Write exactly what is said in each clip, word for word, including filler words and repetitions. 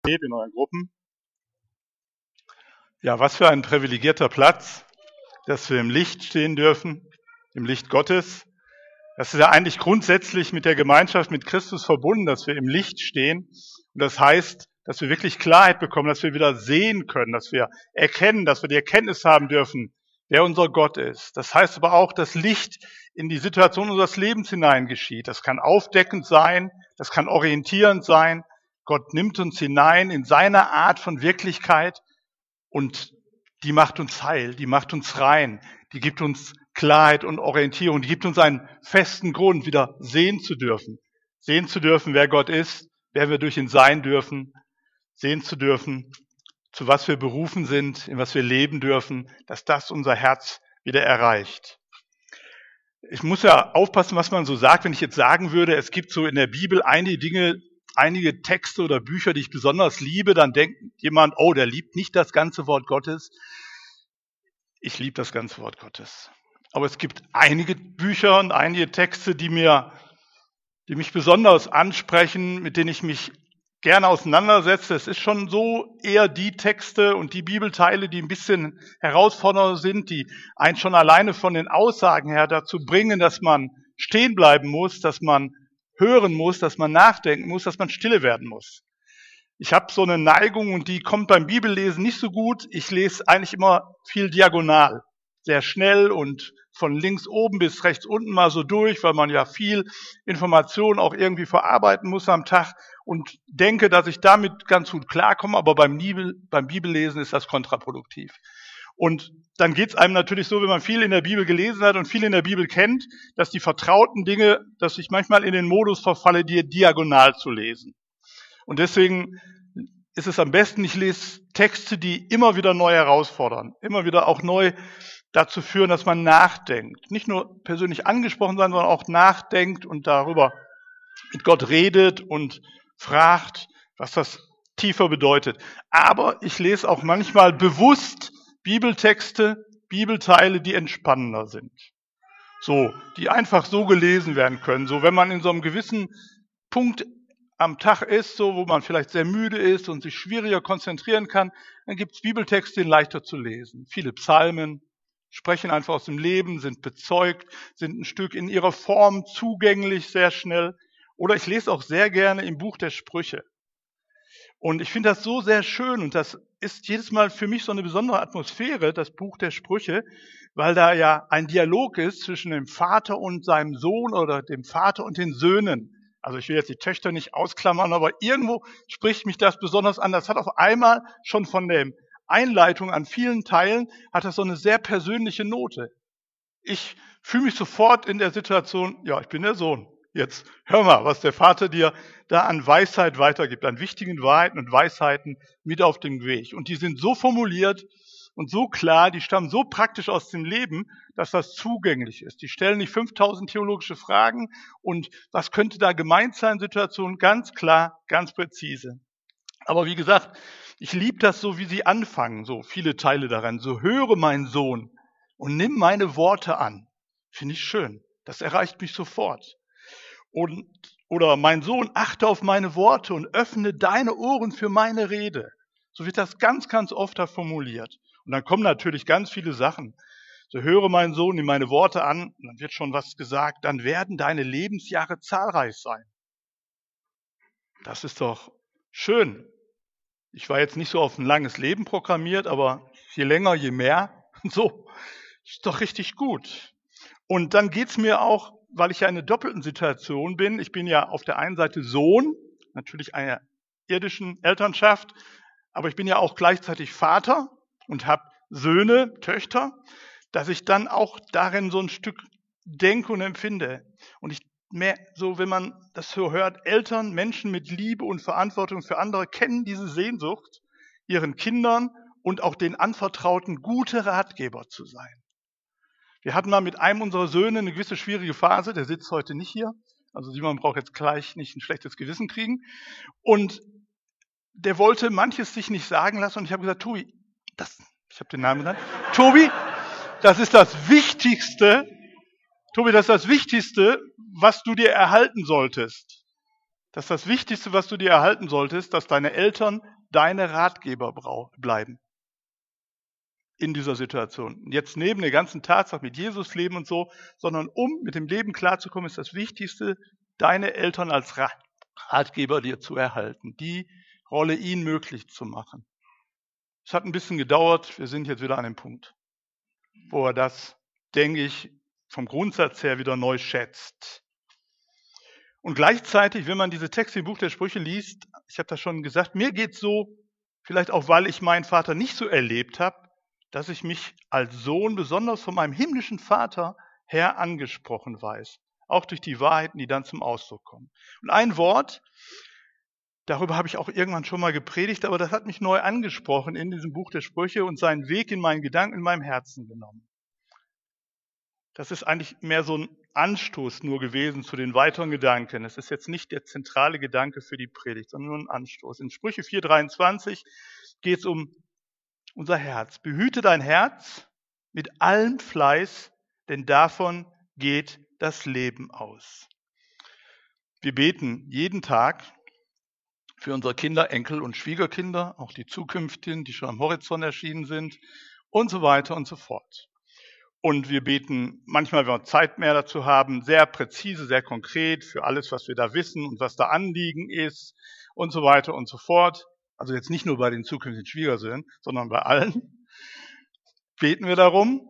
in euren Gruppen. Ja, was für ein privilegierter Platz, dass wir im Licht stehen dürfen, im Licht Gottes. Das ist ja eigentlich grundsätzlich mit der Gemeinschaft mit Christus verbunden, dass wir im Licht stehen. Und das heißt, dass wir wirklich Klarheit bekommen, dass wir wieder sehen können, dass wir erkennen, dass wir die Erkenntnis haben dürfen, wer unser Gott ist. Das heißt aber auch, dass Licht in die Situation unseres Lebens hinein geschieht. Das kann aufdeckend sein, das kann orientierend sein. Gott nimmt uns hinein in seine Art von Wirklichkeit und die macht uns heil, die macht uns rein, die gibt uns Klarheit und Orientierung, die gibt uns einen festen Grund, wieder sehen zu dürfen. Sehen zu dürfen, wer Gott ist, wer wir durch ihn sein dürfen, sehen zu dürfen, zu was wir berufen sind, in was wir leben dürfen, dass das unser Herz wieder erreicht. Ich muss ja aufpassen, was man so sagt, wenn ich jetzt sagen würde, es gibt so in der Bibel einige Dinge, einige Texte oder Bücher, die ich besonders liebe, dann denkt jemand, oh, der liebt nicht das ganze Wort Gottes. Ich liebe das ganze Wort Gottes. Aber es gibt einige Bücher und einige Texte, die mir, die mich besonders ansprechen, mit denen ich mich gerne auseinandersetze. Es ist schon so eher die Texte und die Bibelteile, die ein bisschen herausfordernder sind, die einen schon alleine von den Aussagen her dazu bringen, dass man stehen bleiben muss, dass man hören muss, dass man nachdenken muss, dass man stille werden muss. Ich habe so eine Neigung und die kommt beim Bibellesen nicht so gut. Ich lese eigentlich immer viel diagonal, sehr schnell und von links oben bis rechts unten mal so durch, weil man ja viel Information auch irgendwie verarbeiten muss am Tag und denke, dass ich damit ganz gut klarkomme, aber beim, Bibel, beim Bibellesen ist das kontraproduktiv. Und dann geht es einem natürlich so, wenn man viel in der Bibel gelesen hat und viel in der Bibel kennt, dass die vertrauten Dinge, dass ich manchmal in den Modus verfalle, die diagonal zu lesen. Und deswegen ist es am besten, ich lese Texte, die immer wieder neu herausfordern, immer wieder auch neu dazu führen, dass man nachdenkt. Nicht nur persönlich angesprochen sein, sondern auch nachdenkt und darüber mit Gott redet und fragt, was das tiefer bedeutet. Aber ich lese auch manchmal bewusst Bibeltexte, Bibelteile, die entspannender sind. So, die einfach so gelesen werden können. So, wenn man in so einem gewissen Punkt am Tag ist, so, wo man vielleicht sehr müde ist und sich schwieriger konzentrieren kann, dann gibt es Bibeltexte, die leichter zu lesen. Viele Psalmen sprechen einfach aus dem Leben, sind bezeugt, sind ein Stück in ihrer Form zugänglich, sehr schnell. Oder ich lese auch sehr gerne im Buch der Sprüche. Und ich finde das so sehr schön und das ist jedes Mal für mich so eine besondere Atmosphäre, das Buch der Sprüche, weil da ja ein Dialog ist zwischen dem Vater und seinem Sohn oder dem Vater und den Söhnen. Also ich will jetzt die Töchter nicht ausklammern, aber irgendwo spricht mich das besonders an. Das hat auf einmal schon von der Einleitung an vielen Teilen, hat das so eine sehr persönliche Note. Ich fühle mich sofort in der Situation, ja, ich bin der Sohn. Jetzt hör mal, was der Vater dir da an Weisheit weitergibt, an wichtigen Wahrheiten und Weisheiten mit auf dem Weg. Und die sind so formuliert und so klar, die stammen so praktisch aus dem Leben, dass das zugänglich ist. Die stellen nicht fünftausend theologische Fragen und was könnte da gemeint sein, Situation ganz klar, ganz präzise. Aber wie gesagt, ich liebe das so, wie sie anfangen, so viele Teile daran. So höre mein Sohn und nimm meine Worte an. Finde ich schön. Das erreicht mich sofort. Und, oder mein Sohn, achte auf meine Worte und öffne deine Ohren für meine Rede. So wird das ganz, ganz oft da formuliert. Und dann kommen natürlich ganz viele Sachen. So höre mein Sohn, nimm meine Worte an, und dann wird schon was gesagt, dann werden deine Lebensjahre zahlreich sein. Das ist doch schön. Ich war jetzt nicht so auf ein langes Leben programmiert, aber je länger, je mehr. So, ist doch richtig gut. Und dann geht's mir auch, weil ich ja in einer doppelten Situation bin. Ich bin ja auf der einen Seite Sohn, natürlich einer irdischen Elternschaft, aber ich bin ja auch gleichzeitig Vater und habe Söhne, Töchter, dass ich dann auch darin so ein Stück denke und empfinde. Und ich mehr so, wenn man das so hört, Eltern, Menschen mit Liebe und Verantwortung für andere kennen diese Sehnsucht, ihren Kindern und auch den Anvertrauten gute Ratgeber zu sein. Wir hatten mal mit einem unserer Söhne eine gewisse schwierige Phase, der sitzt heute nicht hier, also Simon braucht jetzt gleich nicht ein schlechtes Gewissen kriegen. Und der wollte manches sich nicht sagen lassen und ich habe gesagt, Tobi, das, ich habe den Namen genannt, Tobi, das ist das Wichtigste, Tobi, das ist das Wichtigste, was du dir erhalten solltest. dass das Wichtigste, was du dir erhalten solltest, dass deine Eltern deine Ratgeber bleiben in dieser Situation. Jetzt neben der ganzen Tatsache mit Jesus leben und so, sondern um mit dem Leben klarzukommen, ist das Wichtigste, deine Eltern als Ratgeber dir zu erhalten, die Rolle ihnen möglich zu machen. Es hat ein bisschen gedauert, wir sind jetzt wieder an dem Punkt, wo er das, denke ich, vom Grundsatz her wieder neu schätzt. Und gleichzeitig, wenn man diese Texte im Buch der Sprüche liest, ich habe das schon gesagt, mir geht's so, vielleicht auch, weil ich meinen Vater nicht so erlebt habe, dass ich mich als Sohn besonders von meinem himmlischen Vater her angesprochen weiß. Auch durch die Wahrheiten, die dann zum Ausdruck kommen. Und ein Wort, darüber habe ich auch irgendwann schon mal gepredigt, aber das hat mich neu angesprochen in diesem Buch der Sprüche und seinen Weg in meinen Gedanken, in meinem Herzen genommen. Das ist eigentlich mehr so ein Anstoß nur gewesen zu den weiteren Gedanken. Es ist jetzt nicht der zentrale Gedanke für die Predigt, sondern nur ein Anstoß. In Sprüche vier dreiundzwanzig geht es um unser Herz. Behüte dein Herz mit allem Fleiß, denn davon geht das Leben aus. Wir beten jeden Tag für unsere Kinder, Enkel und Schwiegerkinder, auch die zukünftigen, die schon am Horizont erschienen sind und so weiter und so fort. Und wir beten manchmal, wenn wir Zeit mehr dazu haben, sehr präzise, sehr konkret für alles, was wir da wissen und was da Anliegen ist und so weiter und so fort. Also jetzt nicht nur bei den zukünftigen Schwiegersöhnen, sondern bei allen beten wir darum.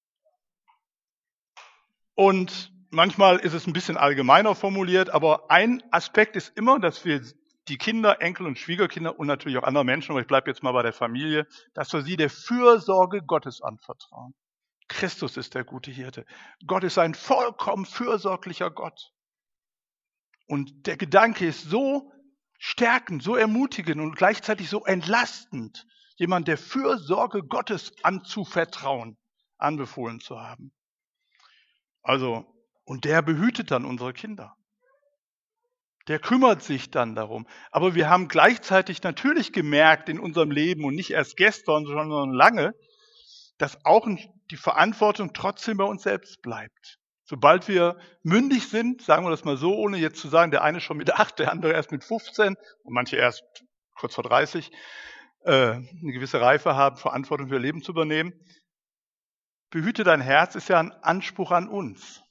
Und manchmal ist es ein bisschen allgemeiner formuliert, aber ein Aspekt ist immer, dass wir die Kinder, Enkel und Schwiegerkinder und natürlich auch andere Menschen, aber ich bleibe jetzt mal bei der Familie, dass wir sie der Fürsorge Gottes anvertrauen. Christus ist der gute Hirte. Gott ist ein vollkommen fürsorglicher Gott. Und der Gedanke ist so stärkend, so ermutigend und gleichzeitig so entlastend, jemand der Fürsorge Gottes anzuvertrauen, anbefohlen zu haben. Also, und der behütet dann unsere Kinder. Der kümmert sich dann darum. Aber wir haben gleichzeitig natürlich gemerkt in unserem Leben und nicht erst gestern, sondern lange, dass auch die Verantwortung trotzdem bei uns selbst bleibt. Sobald wir mündig sind, sagen wir das mal so, ohne jetzt zu sagen, der eine schon mit acht, der andere erst mit fünfzehn und manche erst kurz vor dreißig, äh, eine gewisse Reife haben, Verantwortung für ihr Leben zu übernehmen. Behüte dein Herz ist ja ein Anspruch an uns.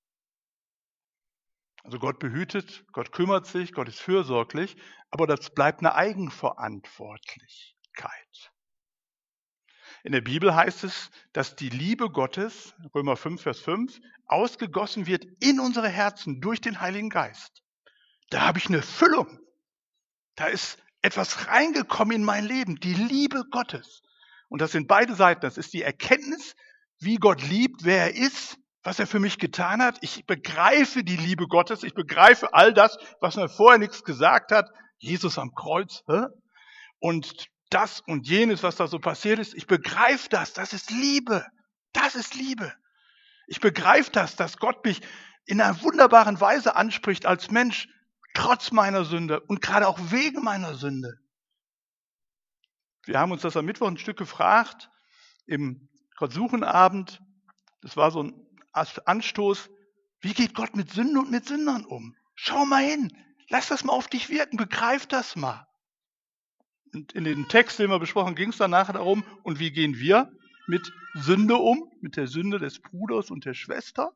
Also Gott behütet, Gott kümmert sich, Gott ist fürsorglich, aber das bleibt eine Eigenverantwortlichkeit. In der Bibel heißt es, dass die Liebe Gottes, Römer fünf, Vers fünf, ausgegossen wird in unsere Herzen durch den Heiligen Geist. Da habe ich eine Füllung. Da ist etwas reingekommen in mein Leben, die Liebe Gottes. Und das sind beide Seiten. Das ist die Erkenntnis, wie Gott liebt, wer er ist, was er für mich getan hat. Ich begreife die Liebe Gottes. Ich begreife all das, was mir vorher nichts gesagt hat. Jesus am Kreuz. Hä? Und das und jenes, was da so passiert ist. Ich begreife das. Das ist Liebe. Das ist Liebe. Ich begreife das, dass Gott mich in einer wunderbaren Weise anspricht als Mensch, trotz meiner Sünde und gerade auch wegen meiner Sünde. Wir haben uns das am Mittwoch ein Stück gefragt, im Gott-Suchen-Abend. Das war so ein Anstoß. Wie geht Gott mit Sünde und mit Sündern um? Schau mal hin. Lass das mal auf dich wirken. Begreif das mal. Und in den Text, den wir besprochen haben, ging es dann nachher darum, und wie gehen wir mit Sünde um? Mit der Sünde des Bruders und der Schwester?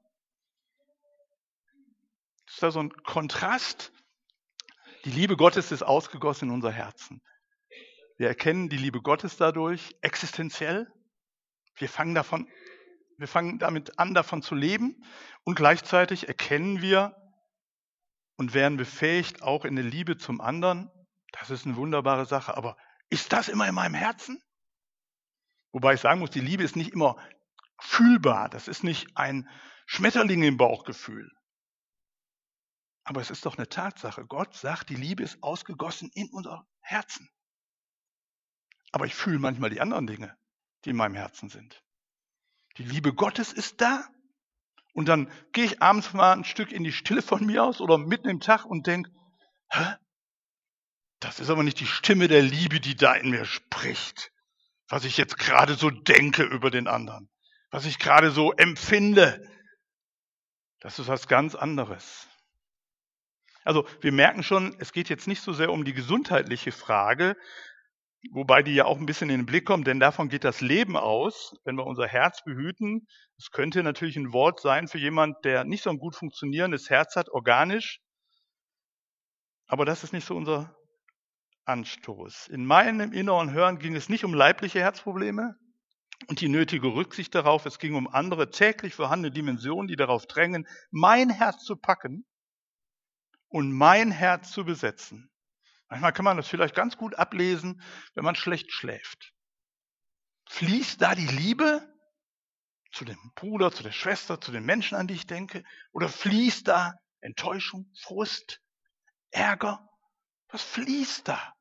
Ist da so ein Kontrast? Die Liebe Gottes ist ausgegossen in unser Herzen. Wir erkennen die Liebe Gottes dadurch existenziell. Wir fangen davon, wir fangen damit an, davon zu leben. Und gleichzeitig erkennen wir und werden befähigt, auch in der Liebe zum anderen. Das ist eine wunderbare Sache. Aber ist das immer in meinem Herzen? Wobei ich sagen muss, die Liebe ist nicht immer fühlbar. Das ist nicht ein Schmetterling im Bauchgefühl. Aber es ist doch eine Tatsache. Gott sagt, die Liebe ist ausgegossen in unser Herzen. Aber ich fühle manchmal die anderen Dinge, die in meinem Herzen sind. Die Liebe Gottes ist da. Und dann gehe ich abends mal ein Stück in die Stille von mir aus oder mitten im Tag und denke, hä? Das ist aber nicht die Stimme der Liebe, die da in mir spricht. Was ich jetzt gerade so denke über den anderen. Was ich gerade so empfinde. Das ist was ganz anderes. Also wir merken schon, es geht jetzt nicht so sehr um die gesundheitliche Frage, wobei die ja auch ein bisschen in den Blick kommt, denn davon geht das Leben aus, wenn wir unser Herz behüten. Es könnte natürlich ein Wort sein für jemand, der nicht so ein gut funktionierendes Herz hat, organisch, aber das ist nicht so unser Anstoß. In meinem inneren Hören ging es nicht um leibliche Herzprobleme und die nötige Rücksicht darauf, es ging um andere täglich vorhandene Dimensionen, die darauf drängen, mein Herz zu packen und mein Herz zu besetzen. Manchmal kann man das vielleicht ganz gut ablesen, wenn man schlecht schläft. Fließt da die Liebe zu dem Bruder, zu der Schwester, zu den Menschen, an die ich denke? Oder fließt da Enttäuschung, Frust, Ärger? Was fließt da?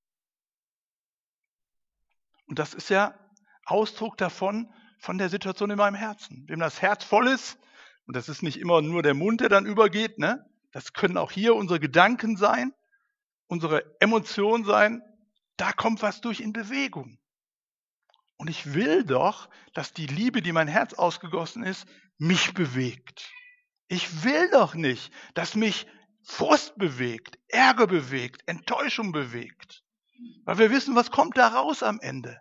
Und das ist ja Ausdruck davon, von der Situation in meinem Herzen. Wem das Herz voll ist, und das ist nicht immer nur der Mund, der dann übergeht, ne? Das können auch hier unsere Gedanken sein, unsere Emotionen sein, da kommt was durch in Bewegung. Und ich will doch, dass die Liebe, die mein Herz ausgegossen ist, mich bewegt. Ich will doch nicht, dass mich Frust bewegt, Ärger bewegt, Enttäuschung bewegt. Weil wir wissen, was kommt da raus am Ende.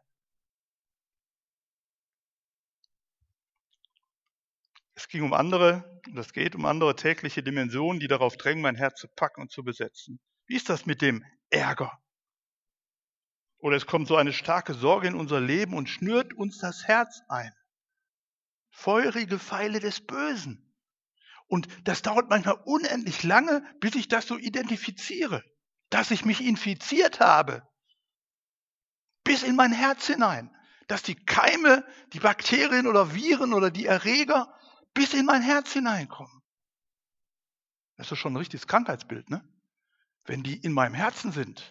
Es ging um andere, und es geht um andere tägliche Dimensionen, die darauf drängen, mein Herz zu packen und zu besetzen. Wie ist das mit dem Ärger? Oder es kommt so eine starke Sorge in unser Leben und schnürt uns das Herz ein. Feurige Pfeile des Bösen. Und das dauert manchmal unendlich lange, bis ich das so identifiziere, dass ich mich infiziert habe. Bis in mein Herz hinein. Dass die Keime, die Bakterien oder Viren oder die Erreger bis in mein Herz hineinkommen. Das ist schon ein richtiges Krankheitsbild, ne? Wenn die in meinem Herzen sind.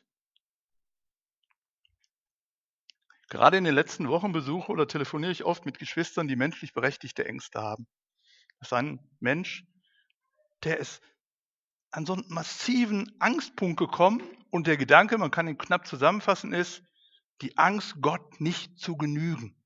Gerade in den letzten Wochen besuche oder telefoniere ich oft mit Geschwistern, die menschlich berechtigte Ängste haben. Das ist ein Mensch, der ist an so einen massiven Angstpunkt gekommen und der Gedanke, man kann ihn knapp zusammenfassen, ist, die Angst, Gott nicht zu genügen.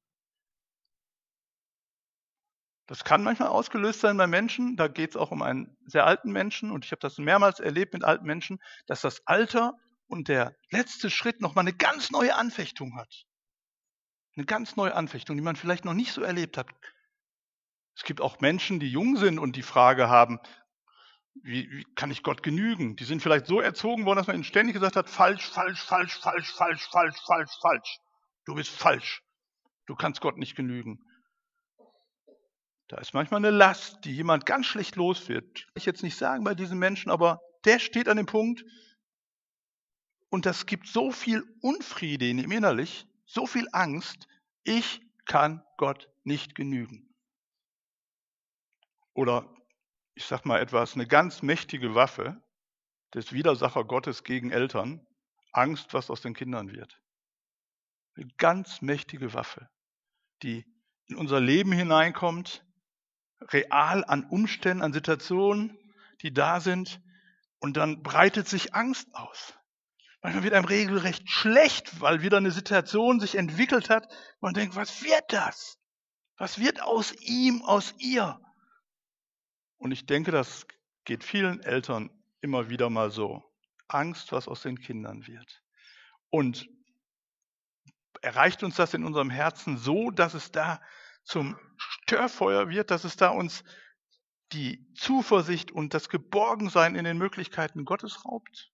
Das kann manchmal ausgelöst sein bei Menschen, da geht es auch um einen sehr alten Menschen und ich habe das mehrmals erlebt mit alten Menschen, dass das Alter und der letzte Schritt nochmal eine ganz neue Anfechtung hat. Eine ganz neue Anfechtung, die man vielleicht noch nicht so erlebt hat. Es gibt auch Menschen, die jung sind und die Frage haben, wie, wie kann ich Gott genügen? Die sind vielleicht so erzogen worden, dass man ihnen ständig gesagt hat, falsch, falsch, falsch, falsch, falsch, falsch, falsch, falsch. Du bist falsch. Du kannst Gott nicht genügen. Da ist manchmal eine Last, die jemand ganz schlecht los wird. Kann ich jetzt nicht sagen bei diesen Menschen, aber der steht an dem Punkt und das gibt so viel Unfriede in ihm innerlich, so viel Angst, ich kann Gott nicht genügen. Oder ich sag mal etwas, eine ganz mächtige Waffe des Widersacher Gottes gegen Eltern, Angst, was aus den Kindern wird. Eine ganz mächtige Waffe, die in unser Leben hineinkommt, real an Umständen, an Situationen, die da sind, und dann breitet sich Angst aus. Manchmal wird einem regelrecht schlecht, weil wieder eine Situation sich entwickelt hat. Man denkt, was wird das? Was wird aus ihm, aus ihr? Und ich denke, das geht vielen Eltern immer wieder mal so. Angst, was aus den Kindern wird. Und erreicht uns das in unserem Herzen so, dass es da zum Störfeuer wird, dass es da uns die Zuversicht und das Geborgensein in den Möglichkeiten Gottes raubt?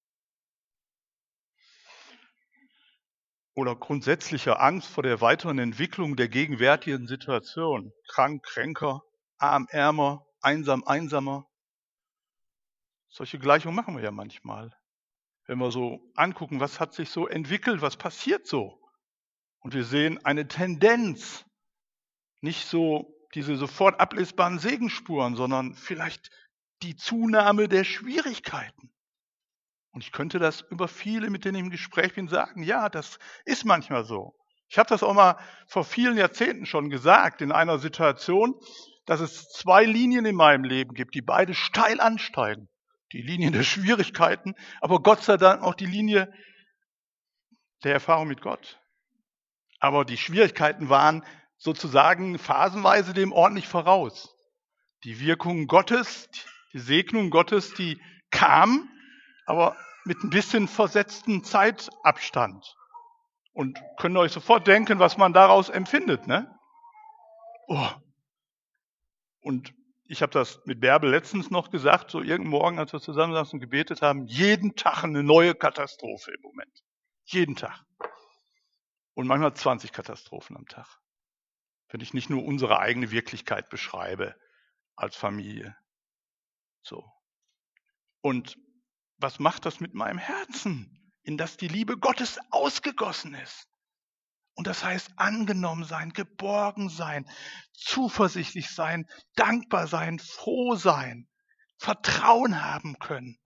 Oder grundsätzliche Angst vor der weiteren Entwicklung der gegenwärtigen Situation? Krank, kränker, arm, ärmer, einsam, einsamer. Solche Gleichungen machen wir ja manchmal. Wenn wir so angucken, was hat sich so entwickelt, was passiert so? Und wir sehen eine Tendenz, nicht so diese sofort ablesbaren Segensspuren, sondern vielleicht die Zunahme der Schwierigkeiten. Und ich könnte das über viele, mit denen ich im Gespräch bin, sagen, ja, das ist manchmal so. Ich habe das auch mal vor vielen Jahrzehnten schon gesagt, in einer Situation, dass es zwei Linien in meinem Leben gibt, die beide steil ansteigen. Die Linien der Schwierigkeiten, aber Gott sei Dank auch die Linie der Erfahrung mit Gott. Aber die Schwierigkeiten waren sozusagen phasenweise dem ordentlich voraus. Die Wirkung Gottes, die Segnung Gottes, die kam, aber mit ein bisschen versetzten Zeitabstand. Und könnt ihr euch sofort denken, was man daraus empfindet, ne? Oh. Und ich habe das mit Bärbel letztens noch gesagt, so irgendeinen Morgen, als wir zusammensaßen und gebetet haben, jeden Tag eine neue Katastrophe im Moment. Jeden Tag. Und manchmal zwanzig Katastrophen am Tag. Wenn ich nicht nur unsere eigene Wirklichkeit beschreibe als Familie. So. Und was macht das mit meinem Herzen, in das die Liebe Gottes ausgegossen ist? Und das heißt angenommen sein, geborgen sein, zuversichtlich sein, dankbar sein, froh sein, Vertrauen haben können.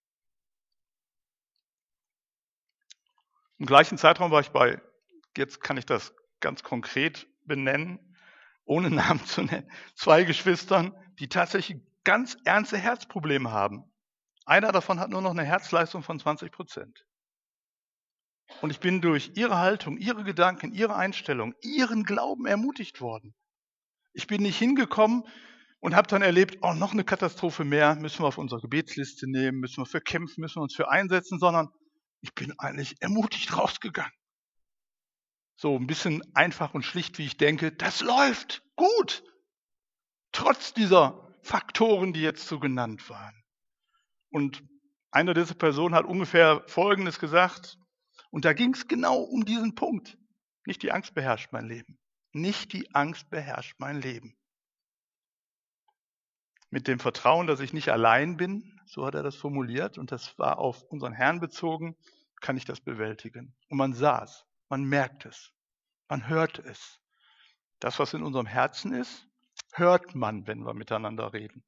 Im gleichen Zeitraum war ich bei, jetzt kann ich das ganz konkret benennen, ohne Namen zu nennen, zwei Geschwistern, die tatsächlich ganz ernste Herzprobleme haben. Einer davon hat nur noch eine Herzleistung von zwanzig Prozent. Und ich bin durch ihre Haltung, ihre Gedanken, ihre Einstellung, ihren Glauben ermutigt worden. Ich bin nicht hingekommen und habe dann erlebt, oh, noch eine Katastrophe mehr, müssen wir auf unsere Gebetsliste nehmen, müssen wir für kämpfen, müssen wir uns für einsetzen, sondern ich bin eigentlich ermutigt rausgegangen. So ein bisschen einfach und schlicht, wie ich denke, das läuft gut. Trotz dieser Faktoren, die jetzt so genannt waren. Und eine dieser Personen hat ungefähr Folgendes gesagt, und da ging es genau um diesen Punkt. Nicht die Angst beherrscht mein Leben. Nicht die Angst beherrscht mein Leben. Mit dem Vertrauen, dass ich nicht allein bin, so hat er das formuliert, und das war auf unseren Herrn bezogen, kann ich das bewältigen. Und man sah es, man merkt es, man hört es. Das, was in unserem Herzen ist, hört man, wenn wir miteinander reden.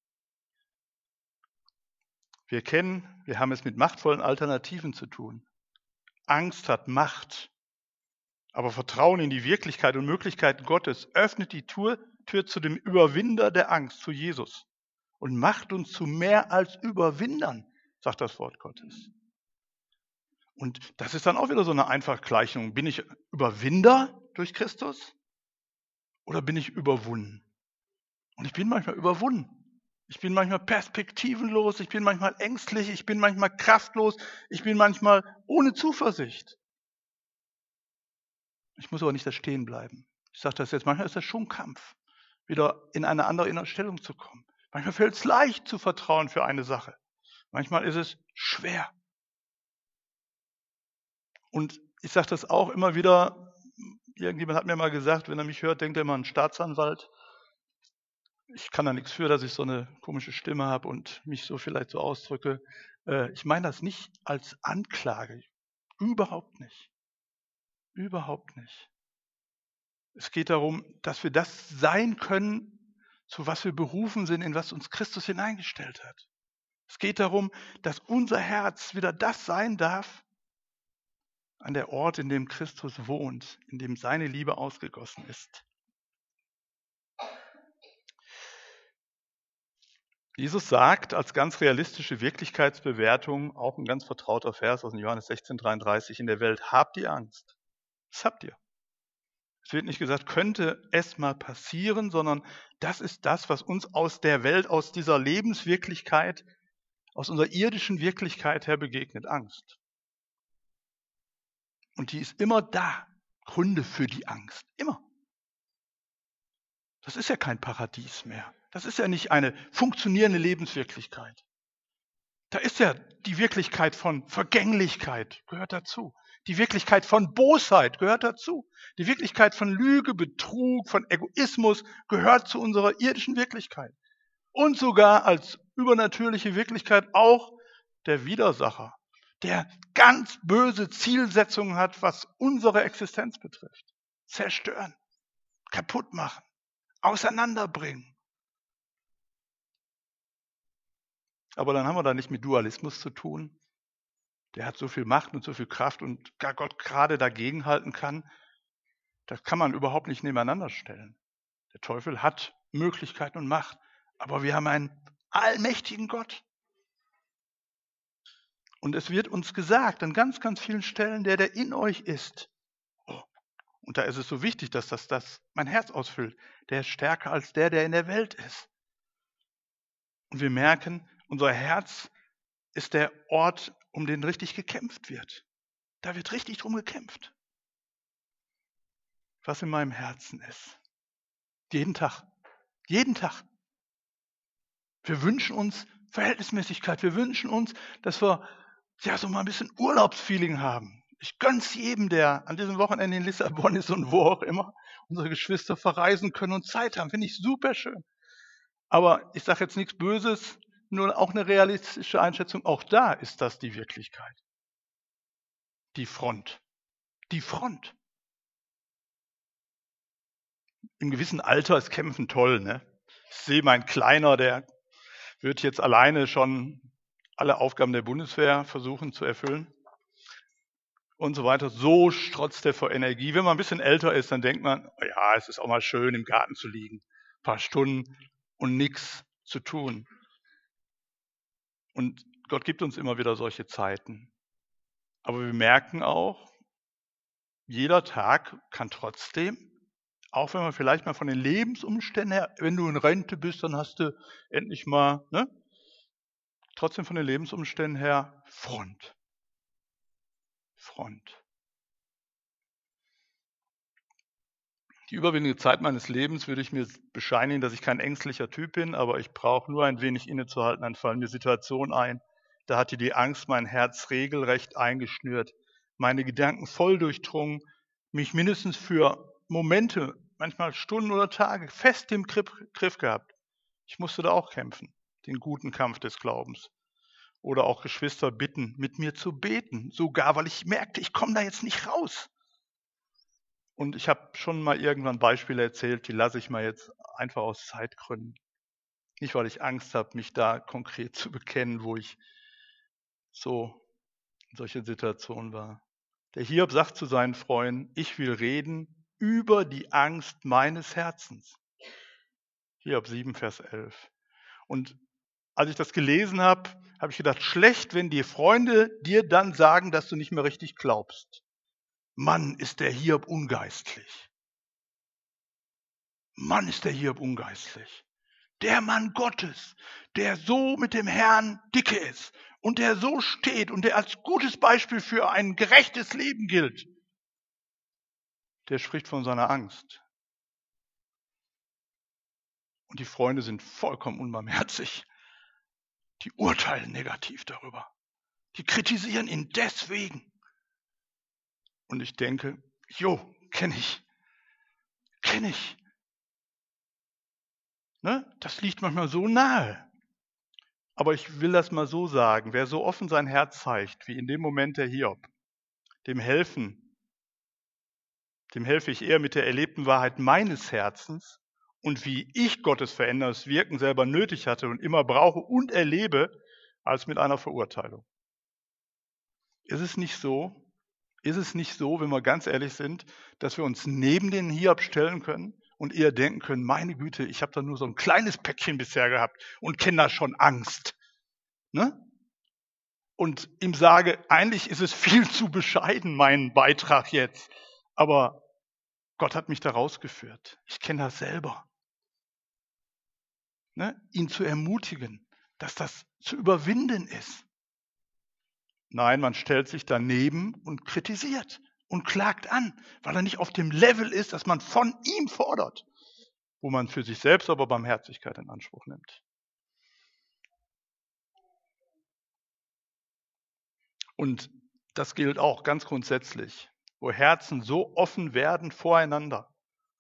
Wir kennen, wir haben es mit machtvollen Alternativen zu tun. Angst hat Macht, aber Vertrauen in die Wirklichkeit und Möglichkeiten Gottes öffnet die Tür, Tür zu dem Überwinder der Angst, zu Jesus, und macht uns zu mehr als Überwindern, sagt das Wort Gottes. Und das ist dann auch wieder so eine einfache Gleichung. Bin ich Überwinder durch Christus oder bin ich überwunden? Und ich bin manchmal überwunden. Ich bin manchmal perspektivenlos, ich bin manchmal ängstlich, ich bin manchmal kraftlos, ich bin manchmal ohne Zuversicht. Ich muss aber nicht da stehen bleiben. Ich sage das jetzt, manchmal ist das schon Kampf, wieder in eine andere innere Stellung zu kommen. Manchmal fällt es leicht zu vertrauen für eine Sache. Manchmal ist es schwer. Und ich sage das auch immer wieder, irgendjemand hat mir mal gesagt, wenn er mich hört, denkt er immer an einen Staatsanwalt. Ich kann da nichts für, dass ich so eine komische Stimme habe und mich so vielleicht so ausdrücke. Ich meine das nicht als Anklage. Überhaupt nicht. Überhaupt nicht. Es geht darum, dass wir das sein können, zu was wir berufen sind, in was uns Christus hineingestellt hat. Es geht darum, dass unser Herz wieder das sein darf, an der Ort, in dem Christus wohnt, in dem seine Liebe ausgegossen ist. Jesus sagt als ganz realistische Wirklichkeitsbewertung, auch ein ganz vertrauter Vers aus Johannes sechzehn dreiunddreißig, in der Welt habt ihr Angst. Das habt ihr. Es wird nicht gesagt, könnte es mal passieren, sondern das ist das, was uns aus der Welt, aus dieser Lebenswirklichkeit, aus unserer irdischen Wirklichkeit her begegnet, Angst. Und die ist immer da, Gründe für die Angst, immer. Das ist ja kein Paradies mehr. Das ist ja nicht eine funktionierende Lebenswirklichkeit. Da ist ja die Wirklichkeit von Vergänglichkeit, gehört dazu. Die Wirklichkeit von Bosheit gehört dazu. Die Wirklichkeit von Lüge, Betrug, von Egoismus gehört zu unserer irdischen Wirklichkeit. Und sogar als übernatürliche Wirklichkeit auch der Widersacher, der ganz böse Zielsetzungen hat, was unsere Existenz betrifft. Zerstören, kaputt machen, auseinanderbringen. Aber dann haben wir da nicht mit Dualismus zu tun. Der hat so viel Macht und so viel Kraft und Gott gerade dagegenhalten kann. Das kann man überhaupt nicht nebeneinander stellen. Der Teufel hat Möglichkeiten und Macht, aber wir haben einen allmächtigen Gott. Und es wird uns gesagt an ganz, ganz vielen Stellen, der, der in euch ist. Oh, und da ist es so wichtig, dass das, das mein Herz ausfüllt. Der ist stärker als der, der in der Welt ist. Und wir merken, unser Herz ist der Ort, um den richtig gekämpft wird. Da wird richtig drum gekämpft. Was in meinem Herzen ist. Jeden Tag. Jeden Tag. Wir wünschen uns Verhältnismäßigkeit. Wir wünschen uns, dass wir ja so mal ein bisschen Urlaubsfeeling haben. Ich gönn's jedem, der an diesem Wochenende in Lissabon ist und wo auch immer. Unsere Geschwister verreisen können und Zeit haben. Finde ich super schön. Aber ich sage jetzt nichts Böses, nur auch eine realistische Einschätzung. Auch da ist das die Wirklichkeit. Die Front. Die Front. Im gewissen Alter ist Kämpfen toll, ne? Ich sehe, mein Kleiner, der wird jetzt alleine schon alle Aufgaben der Bundeswehr versuchen zu erfüllen und so weiter. So strotzt er vor Energie. Wenn man ein bisschen älter ist, dann denkt man, ja, es ist auch mal schön, im Garten zu liegen, ein paar Stunden und nichts zu tun. Und Gott gibt uns immer wieder solche Zeiten. Aber wir merken auch, jeder Tag kann trotzdem, auch wenn man vielleicht mal von den Lebensumständen her, wenn du in Rente bist, dann hast du endlich mal, ne? Trotzdem von den Lebensumständen her Front. Front. Die überwiegende Zeit meines Lebens würde ich mir bescheinigen, dass ich kein ängstlicher Typ bin, aber ich brauche nur ein wenig innezuhalten, dann fallen mir Situationen ein. Da hatte die Angst mein Herz regelrecht eingeschnürt, meine Gedanken voll durchdrungen, mich mindestens für Momente, manchmal Stunden oder Tage fest im Griff gehabt. Ich musste da auch kämpfen, den guten Kampf des Glaubens. Oder auch Geschwister bitten, mit mir zu beten, sogar weil ich merkte, ich komme da jetzt nicht raus. Und ich habe schon mal irgendwann Beispiele erzählt, die lasse ich mal jetzt einfach aus Zeitgründen. Nicht, weil ich Angst habe, mich da konkret zu bekennen, wo ich so in solchen Situationen war. Der Hiob sagt zu seinen Freunden, ich will reden über die Angst meines Herzens. Hiob sieben, Vers elf. Und als ich das gelesen habe, habe ich gedacht, schlecht, wenn die Freunde dir dann sagen, dass du nicht mehr richtig glaubst. Mann, ist der Hiob ungeistlich. Mann, ist der Hiob ungeistlich. Der Mann Gottes, der so mit dem Herrn dicke ist und der so steht und der als gutes Beispiel für ein gerechtes Leben gilt, der spricht von seiner Angst. Und die Freunde sind vollkommen unbarmherzig. Die urteilen negativ darüber. Die kritisieren ihn deswegen. Und ich denke, jo, kenne ich. Kenne ich. Ne? Das liegt manchmal so nahe. Aber ich will das mal so sagen, wer so offen sein Herz zeigt, wie in dem Moment der Hiob, dem helfen, dem helfe ich eher mit der erlebten Wahrheit meines Herzens und wie ich Gottes veränderndes Wirken selber nötig hatte und immer brauche und erlebe, als mit einer Verurteilung. Ist es nicht so, ist es nicht so, wenn wir ganz ehrlich sind, dass wir uns neben den Hiob stellen können und eher denken können, meine Güte, ich habe da nur so ein kleines Päckchen bisher gehabt und kenne da schon Angst. Ne? Und ihm sage, eigentlich ist es viel zu bescheiden, mein Beitrag jetzt. Aber Gott hat mich da rausgeführt. Ich kenne das selber. Ne? Ihn zu ermutigen, dass das zu überwinden ist. Nein, man stellt sich daneben und kritisiert und klagt an, weil er nicht auf dem Level ist, das man von ihm fordert, wo man für sich selbst aber Barmherzigkeit in Anspruch nimmt. Und das gilt auch ganz grundsätzlich, wo Herzen so offen werden voreinander.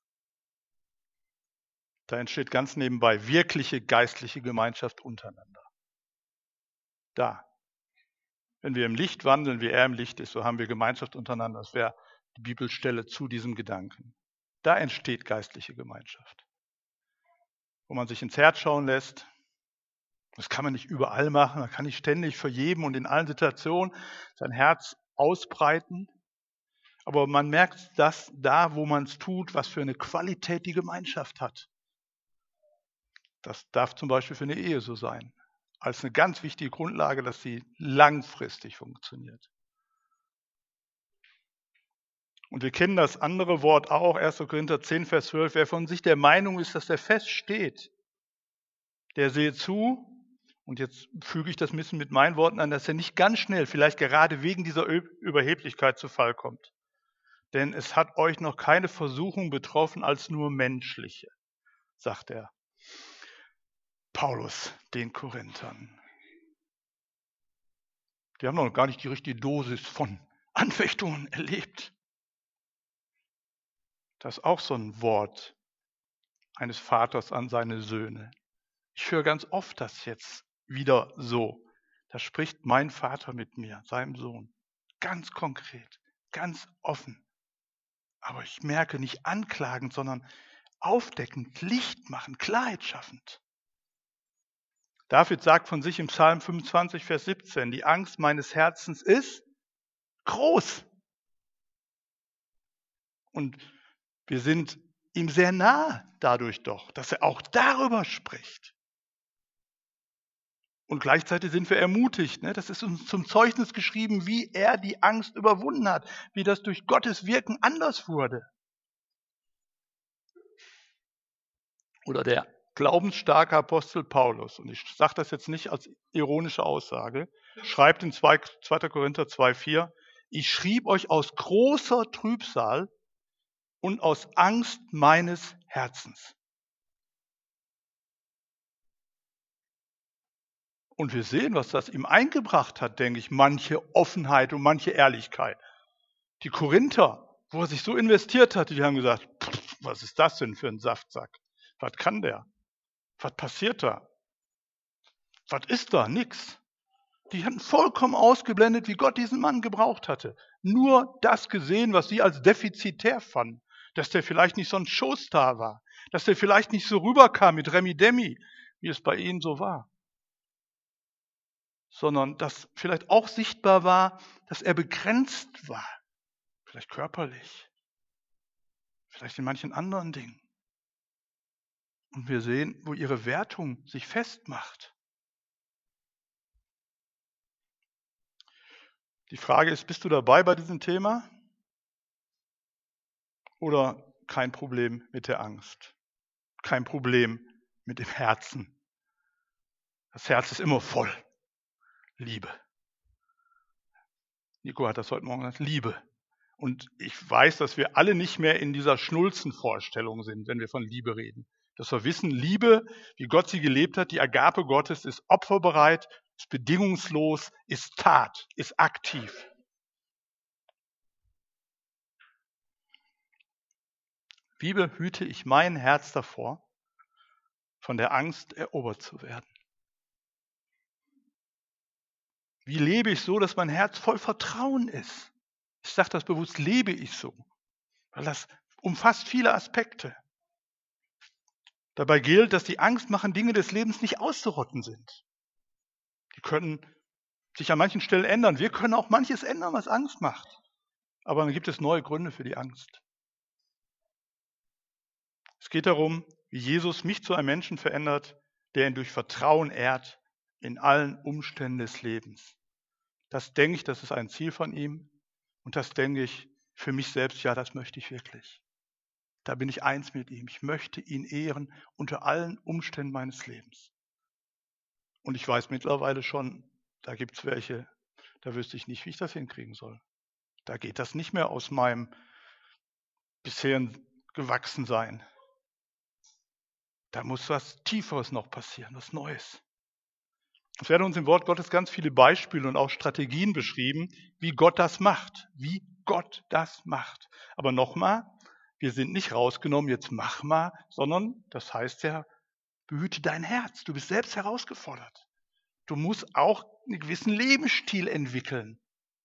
Da entsteht ganz nebenbei wirkliche geistliche Gemeinschaft untereinander. Da. Wenn wir im Licht wandeln, wie er im Licht ist, so haben wir Gemeinschaft untereinander. Das wäre die Bibelstelle zu diesem Gedanken. Da entsteht geistliche Gemeinschaft. Wo man sich ins Herz schauen lässt. Das kann man nicht überall machen. Man kann nicht ständig für jeden und in allen Situationen sein Herz ausbreiten. Aber man merkt das da, wo man es tut, was für eine Qualität die Gemeinschaft hat. Das darf zum Beispiel für eine Ehe so sein. Als eine ganz wichtige Grundlage, dass sie langfristig funktioniert. Und wir kennen das andere Wort auch, erster Korinther zehn, Vers zwölf. Wer von sich der Meinung ist, dass er feststeht, der sehe zu Und jetzt füge ich das ein bisschen mit meinen Worten an, dass er nicht ganz schnell, vielleicht gerade wegen dieser Überheblichkeit zu Fall kommt. Denn es hat euch noch keine Versuchung betroffen als nur menschliche, sagt er. Paulus den Korinthern. Die haben noch gar nicht die richtige Dosis von Anfechtungen erlebt. Das ist auch so ein Wort eines Vaters an seine Söhne. Ich höre ganz oft das jetzt wieder so. Da spricht mein Vater mit mir, seinem Sohn. Ganz konkret, ganz offen. Aber ich merke, nicht anklagend, sondern aufdeckend, Licht machen, Klarheit schaffend. David sagt von sich im Psalm fünfundzwanzig, Vers siebzehn, die Angst meines Herzens ist groß. Und wir sind ihm sehr nah dadurch doch, dass er auch darüber spricht. Und gleichzeitig sind wir ermutigt. Ne? Das ist uns zum Zeugnis geschrieben, wie er die Angst überwunden hat, wie das durch Gottes Wirken anders wurde. Oder der glaubensstarke Apostel Paulus, und ich sage das jetzt nicht als ironische Aussage, schreibt in zweiter Korinther zwei, vier, ich schrieb euch aus großer Trübsal und aus Angst meines Herzens. Und wir sehen, was das ihm eingebracht hat, denke ich, manche Offenheit und manche Ehrlichkeit. Die Korinther, wo er sich so investiert hatte, die haben gesagt, was ist das denn für ein Saftsack? Was kann der? Was passiert da? Was ist da? Nix. Die hatten vollkommen ausgeblendet, wie Gott diesen Mann gebraucht hatte. Nur das gesehen, was sie als defizitär fanden. Dass der vielleicht nicht so ein Showstar war. Dass der vielleicht nicht so rüberkam mit Remi Demi, wie es bei ihnen so war. Sondern dass vielleicht auch sichtbar war, dass er begrenzt war. Vielleicht körperlich. Vielleicht in manchen anderen Dingen. Und wir sehen, wo ihre Wertung sich festmacht. Die Frage ist, bist du dabei bei diesem Thema? Oder kein Problem mit der Angst? Kein Problem mit dem Herzen? Das Herz ist immer voll. Liebe. Nico hat das heute Morgen gesagt, Liebe. Und ich weiß, dass wir alle nicht mehr in dieser Schnulzenvorstellung sind, wenn wir von Liebe reden. Dass wir wissen, Liebe, wie Gott sie gelebt hat, die Agape Gottes, ist opferbereit, ist bedingungslos, ist Tat, ist aktiv. Wie behüte ich mein Herz davor, von der Angst erobert zu werden? Wie lebe ich so, dass mein Herz voll Vertrauen ist? Ich sage das bewusst, lebe ich so, weil das umfasst viele Aspekte. Dabei gilt, dass die angstmachenden Dinge des Lebens nicht auszurotten sind. Die können sich an manchen Stellen ändern. Wir können auch manches ändern, was Angst macht. Aber dann gibt es neue Gründe für die Angst. Es geht darum, wie Jesus mich zu einem Menschen verändert, der ihn durch Vertrauen ehrt in allen Umständen des Lebens. Das denke ich, das ist ein Ziel von ihm. Und das denke ich für mich selbst, ja, das möchte ich wirklich. Da bin ich eins mit ihm. Ich möchte ihn ehren unter allen Umständen meines Lebens. Und ich weiß mittlerweile schon, da gibt es welche, da wüsste ich nicht, wie ich das hinkriegen soll. Da geht das nicht mehr aus meinem bisherigen Gewachsensein. Da muss was Tieferes noch passieren, was Neues. Es werden uns im Wort Gottes ganz viele Beispiele und auch Strategien beschrieben, wie Gott das macht. Wie Gott das macht. Aber nochmal, wir sind nicht rausgenommen, jetzt mach mal, sondern das heißt ja, behüte dein Herz. Du bist selbst herausgefordert. Du musst auch einen gewissen Lebensstil entwickeln.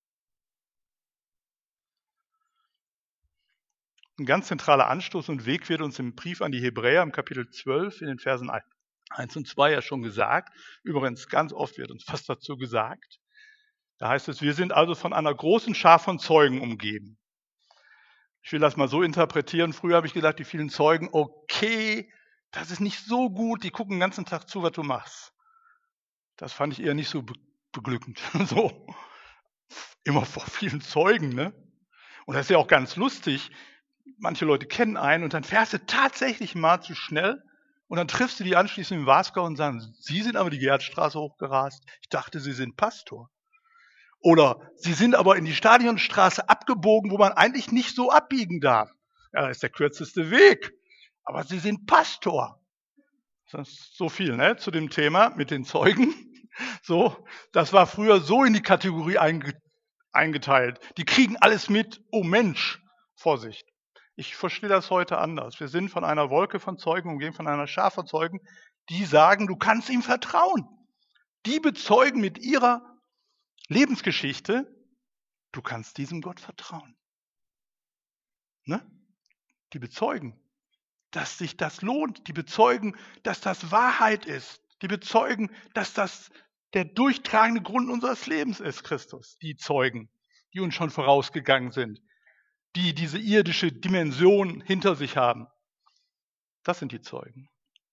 Ein ganz zentraler Anstoß und Weg wird uns im Brief an die Hebräer im Kapitel zwölf in den Versen eins und zwei ja schon gesagt. Übrigens, ganz oft wird uns fast dazu gesagt. Da heißt es, wir sind also von einer großen Schar von Zeugen umgeben. Ich will das mal so interpretieren. Früher habe ich gedacht, die vielen Zeugen, okay, das ist nicht so gut, die gucken den ganzen Tag zu, was du machst. Das fand ich eher nicht so beglückend. So, immer vor vielen Zeugen, ne? Und das ist ja auch ganz lustig. Manche Leute kennen einen und dann fährst du tatsächlich mal zu schnell Und dann triffst du die anschließend im Wasgau und sagen, Sie sind aber die Gerhardstraße hochgerast. Ich dachte, Sie sind Pastor. Oder Sie sind aber in die Stadionstraße abgebogen, wo man eigentlich nicht so abbiegen darf. Ja, das ist der kürzeste Weg. Aber Sie sind Pastor. Das ist so viel, ne, zu dem Thema mit den Zeugen. So, das war früher so in die Kategorie einge- eingeteilt. Die kriegen alles mit. Oh Mensch, Vorsicht. Ich verstehe das heute anders. Wir sind von einer Wolke von Zeugen umgeben, von einer Schar von Zeugen, die sagen, du kannst ihm vertrauen. Die bezeugen mit ihrer Lebensgeschichte, du kannst diesem Gott vertrauen. Ne? Die bezeugen, dass sich das lohnt. Die bezeugen, dass das Wahrheit ist. Die bezeugen, dass das der durchtragende Grund unseres Lebens ist, Christus. Die Zeugen, die uns schon vorausgegangen sind, die diese irdische Dimension hinter sich haben. Das sind die Zeugen.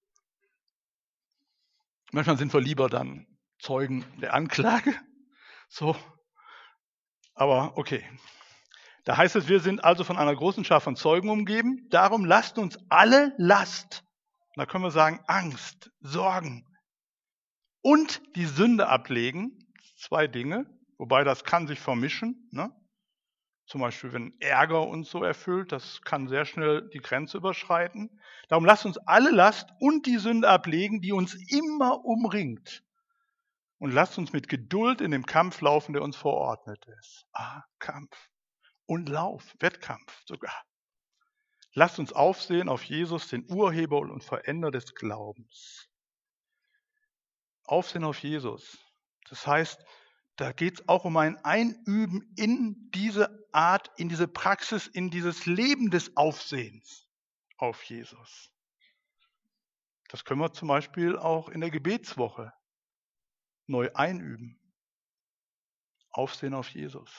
Manchmal sind wir lieber dann Zeugen der Anklage. So. Aber okay. Da heißt es, wir sind also von einer großen Schar von Zeugen umgeben. Darum lasst uns alle Last, da können wir sagen Angst, Sorgen und die Sünde ablegen. Zwei Dinge, wobei das kann sich vermischen. Ne? Zum Beispiel, wenn Ärger uns so erfüllt, das kann sehr schnell die Grenze überschreiten. Darum lasst uns alle Last und die Sünde ablegen, die uns immer umringt. Und lasst uns mit Geduld in dem Kampf laufen, der uns verordnet ist. Ah, Kampf. Und Lauf, Wettkampf sogar. Lasst uns aufsehen auf Jesus, den Urheber und Veränder des Glaubens. Aufsehen auf Jesus. Das heißt, da geht es auch um ein Einüben in diese Art, in diese Praxis, in dieses Leben des Aufsehens auf Jesus. Das können wir zum Beispiel auch in der Gebetswoche neu einüben. Aufsehen auf Jesus.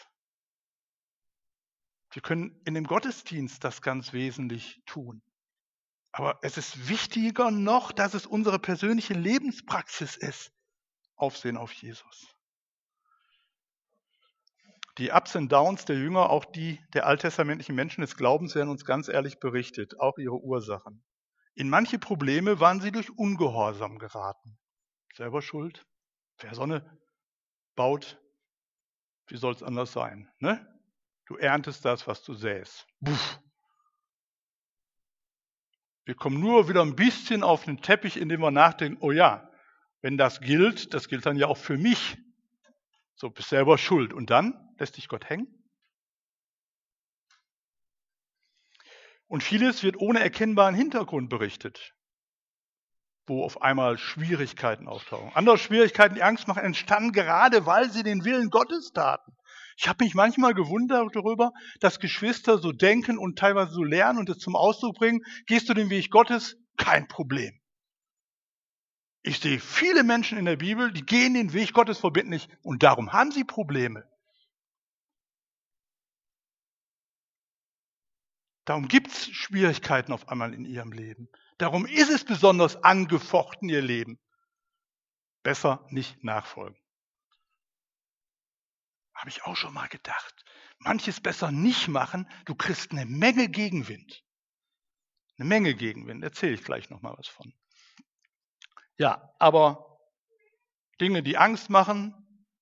Wir können in dem Gottesdienst das ganz wesentlich tun. Aber es ist wichtiger noch, dass es unsere persönliche Lebenspraxis ist. Aufsehen auf Jesus. Die Ups und Downs der Jünger, auch die der alttestamentlichen Menschen des Glaubens, werden uns ganz ehrlich berichtet, auch ihre Ursachen. In manche Probleme waren sie durch Ungehorsam geraten. Selber schuld. Wer Sonne baut, wie soll es anders sein? Ne? Du erntest das, was du säst. Buff. Wir kommen nur wieder ein bisschen auf den Teppich, indem wir nachdenken, oh ja, wenn das gilt, das gilt dann ja auch für mich. So, bist selber schuld. Und dann lässt dich Gott hängen? Und vieles wird ohne erkennbaren Hintergrund berichtet, wo auf einmal Schwierigkeiten auftauchen. Andere Schwierigkeiten, die Angst machen, entstanden gerade, weil sie den Willen Gottes taten. Ich habe mich manchmal gewundert darüber, dass Geschwister so denken und teilweise so lernen und es zum Ausdruck bringen. Gehst du den Weg Gottes? Kein Problem. Ich sehe viele Menschen in der Bibel, die gehen den Weg Gottes verbindlich und darum haben sie Probleme. Darum gibt es Schwierigkeiten auf einmal in ihrem Leben. Darum ist es besonders angefochten, ihr Leben. Besser nicht nachfolgen. Habe ich auch schon mal gedacht. Manches besser nicht machen, du kriegst eine Menge Gegenwind. Eine Menge Gegenwind, erzähle ich gleich nochmal was von. Ja, aber Dinge, die Angst machen,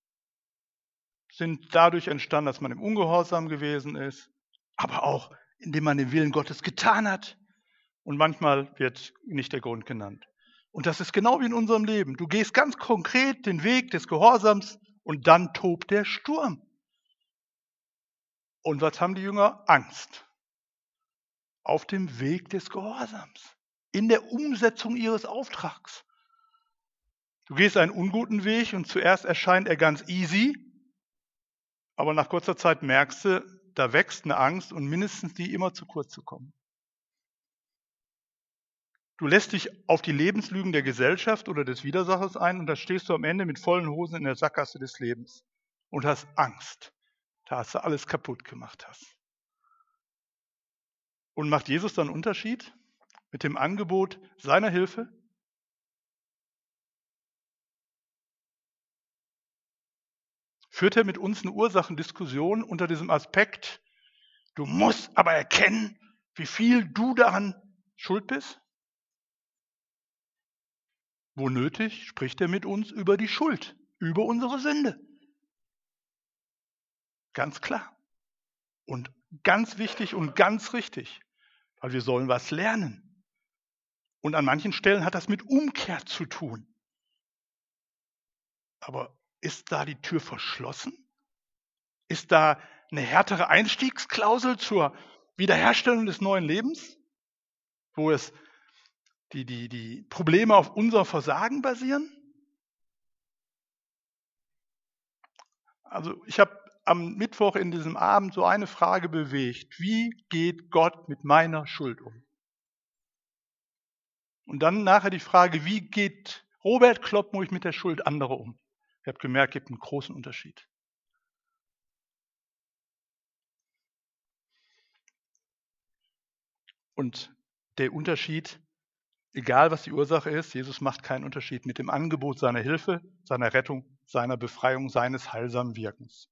sind dadurch entstanden, dass man im Ungehorsam gewesen ist, aber auch, indem man den Willen Gottes getan hat. Und manchmal wird nicht der Grund genannt. Und das ist genau wie in unserem Leben. Du gehst ganz konkret den Weg des Gehorsams und dann tobt der Sturm. Und was haben die Jünger? Angst. Auf dem Weg des Gehorsams. In der Umsetzung ihres Auftrags. Du gehst einen unguten Weg und zuerst erscheint er ganz easy, aber nach kurzer Zeit merkst du, da wächst eine Angst und mindestens die, immer zu kurz zu kommen. Du lässt dich auf die Lebenslügen der Gesellschaft oder des Widersachers ein und da stehst du am Ende mit vollen Hosen in der Sackgasse des Lebens und hast Angst, dass du alles kaputt gemacht hast. Und macht Jesus dann einen Unterschied mit dem Angebot seiner Hilfe? Führt er mit uns eine Ursachendiskussion unter diesem Aspekt, du musst aber erkennen, wie viel du daran schuld bist? wo nötig, spricht er mit uns über die Schuld, über unsere Sünde. Ganz klar. Und ganz wichtig und ganz richtig, weil wir sollen was lernen. Und an manchen Stellen hat das mit Umkehr zu tun. Aber ist da die Tür verschlossen? Ist da eine härtere Einstiegsklausel zur Wiederherstellung des neuen Lebens, wo es die, die, die Probleme auf unser Versagen basieren? Also ich habe am Mittwoch in diesem Abend so eine Frage bewegt. Wie geht Gott mit meiner Schuld um? Und dann nachher die Frage, wie geht Robert Kloppenburg mit der Schuld anderer um? Ich habe gemerkt, es gibt einen großen Unterschied. Und der Unterschied, egal was die Ursache ist, Jesus macht keinen Unterschied mit dem Angebot seiner Hilfe, seiner Rettung, seiner Befreiung, seines heilsamen Wirkens.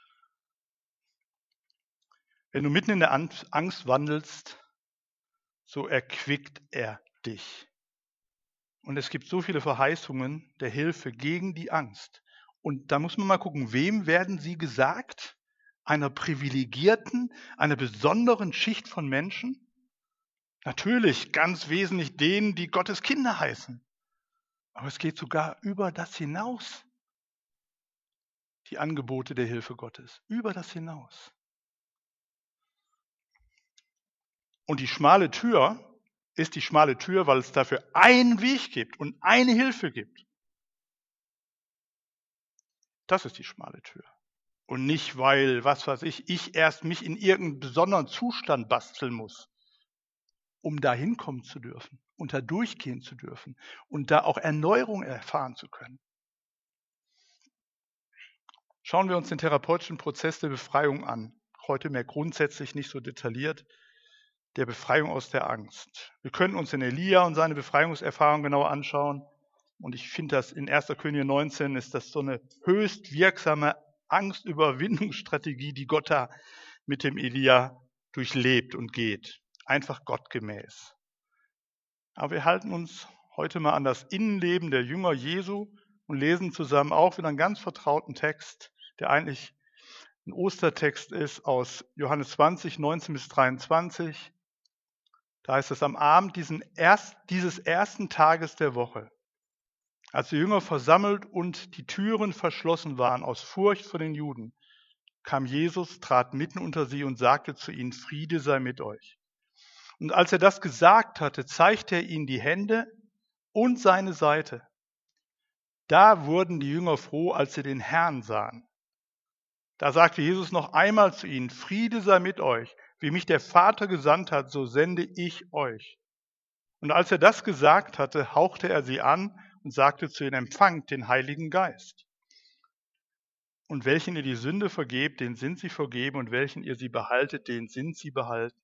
Wenn du mitten in der Angst wandelst, so erquickt er dich. Und es gibt so viele Verheißungen der Hilfe gegen die Angst. Und da muss man mal gucken, wem werden sie gesagt? Einer privilegierten, einer besonderen Schicht von Menschen? Natürlich ganz wesentlich denen, die Gottes Kinder heißen. Aber es geht sogar über das hinaus. Die Angebote der Hilfe Gottes. Über das hinaus. Und die schmale Tür ist die schmale Tür, weil es dafür einen Weg gibt und eine Hilfe gibt. Das ist die schmale Tür. Und nicht, weil, was weiß ich, ich erst mich in irgendeinen besonderen Zustand basteln muss, um da hinkommen zu dürfen und da durchgehen zu dürfen und da auch Erneuerung erfahren zu können. Schauen wir uns den therapeutischen Prozess der Befreiung an. Heute mehr grundsätzlich, nicht so detailliert. Der Befreiung aus der Angst. Wir können uns den Elia und seine Befreiungserfahrung genauer anschauen. Und ich finde das in erster Könige neunzehn ist das so eine höchst wirksame Angstüberwindungsstrategie, die Gott da mit dem Elia durchlebt und geht. Einfach gottgemäß. Aber wir halten uns heute mal an das Innenleben der Jünger Jesu und lesen zusammen auch wieder einen ganz vertrauten Text, der eigentlich ein Ostertext ist aus Johannes zwanzig, neunzehn bis dreiundzwanzig. Da heißt es am Abend diesen erst, dieses ersten Tages der Woche, als die Jünger versammelt und die Türen verschlossen waren aus Furcht vor den Juden, kam Jesus, trat mitten unter sie und sagte zu ihnen, Friede sei mit euch. Und als er das gesagt hatte, zeigte er ihnen die Hände und seine Seite. Da wurden die Jünger froh, als sie den Herrn sahen. Da sagte Jesus noch einmal zu ihnen, Friede sei mit euch. Wie mich der Vater gesandt hat, so sende ich euch. Und als er das gesagt hatte, hauchte er sie an und sagte zu ihnen, empfangt den Heiligen Geist. Und welchen ihr die Sünde vergebt, denen sind sie vergeben, und welchen ihr sie behaltet, denen sind sie behalten.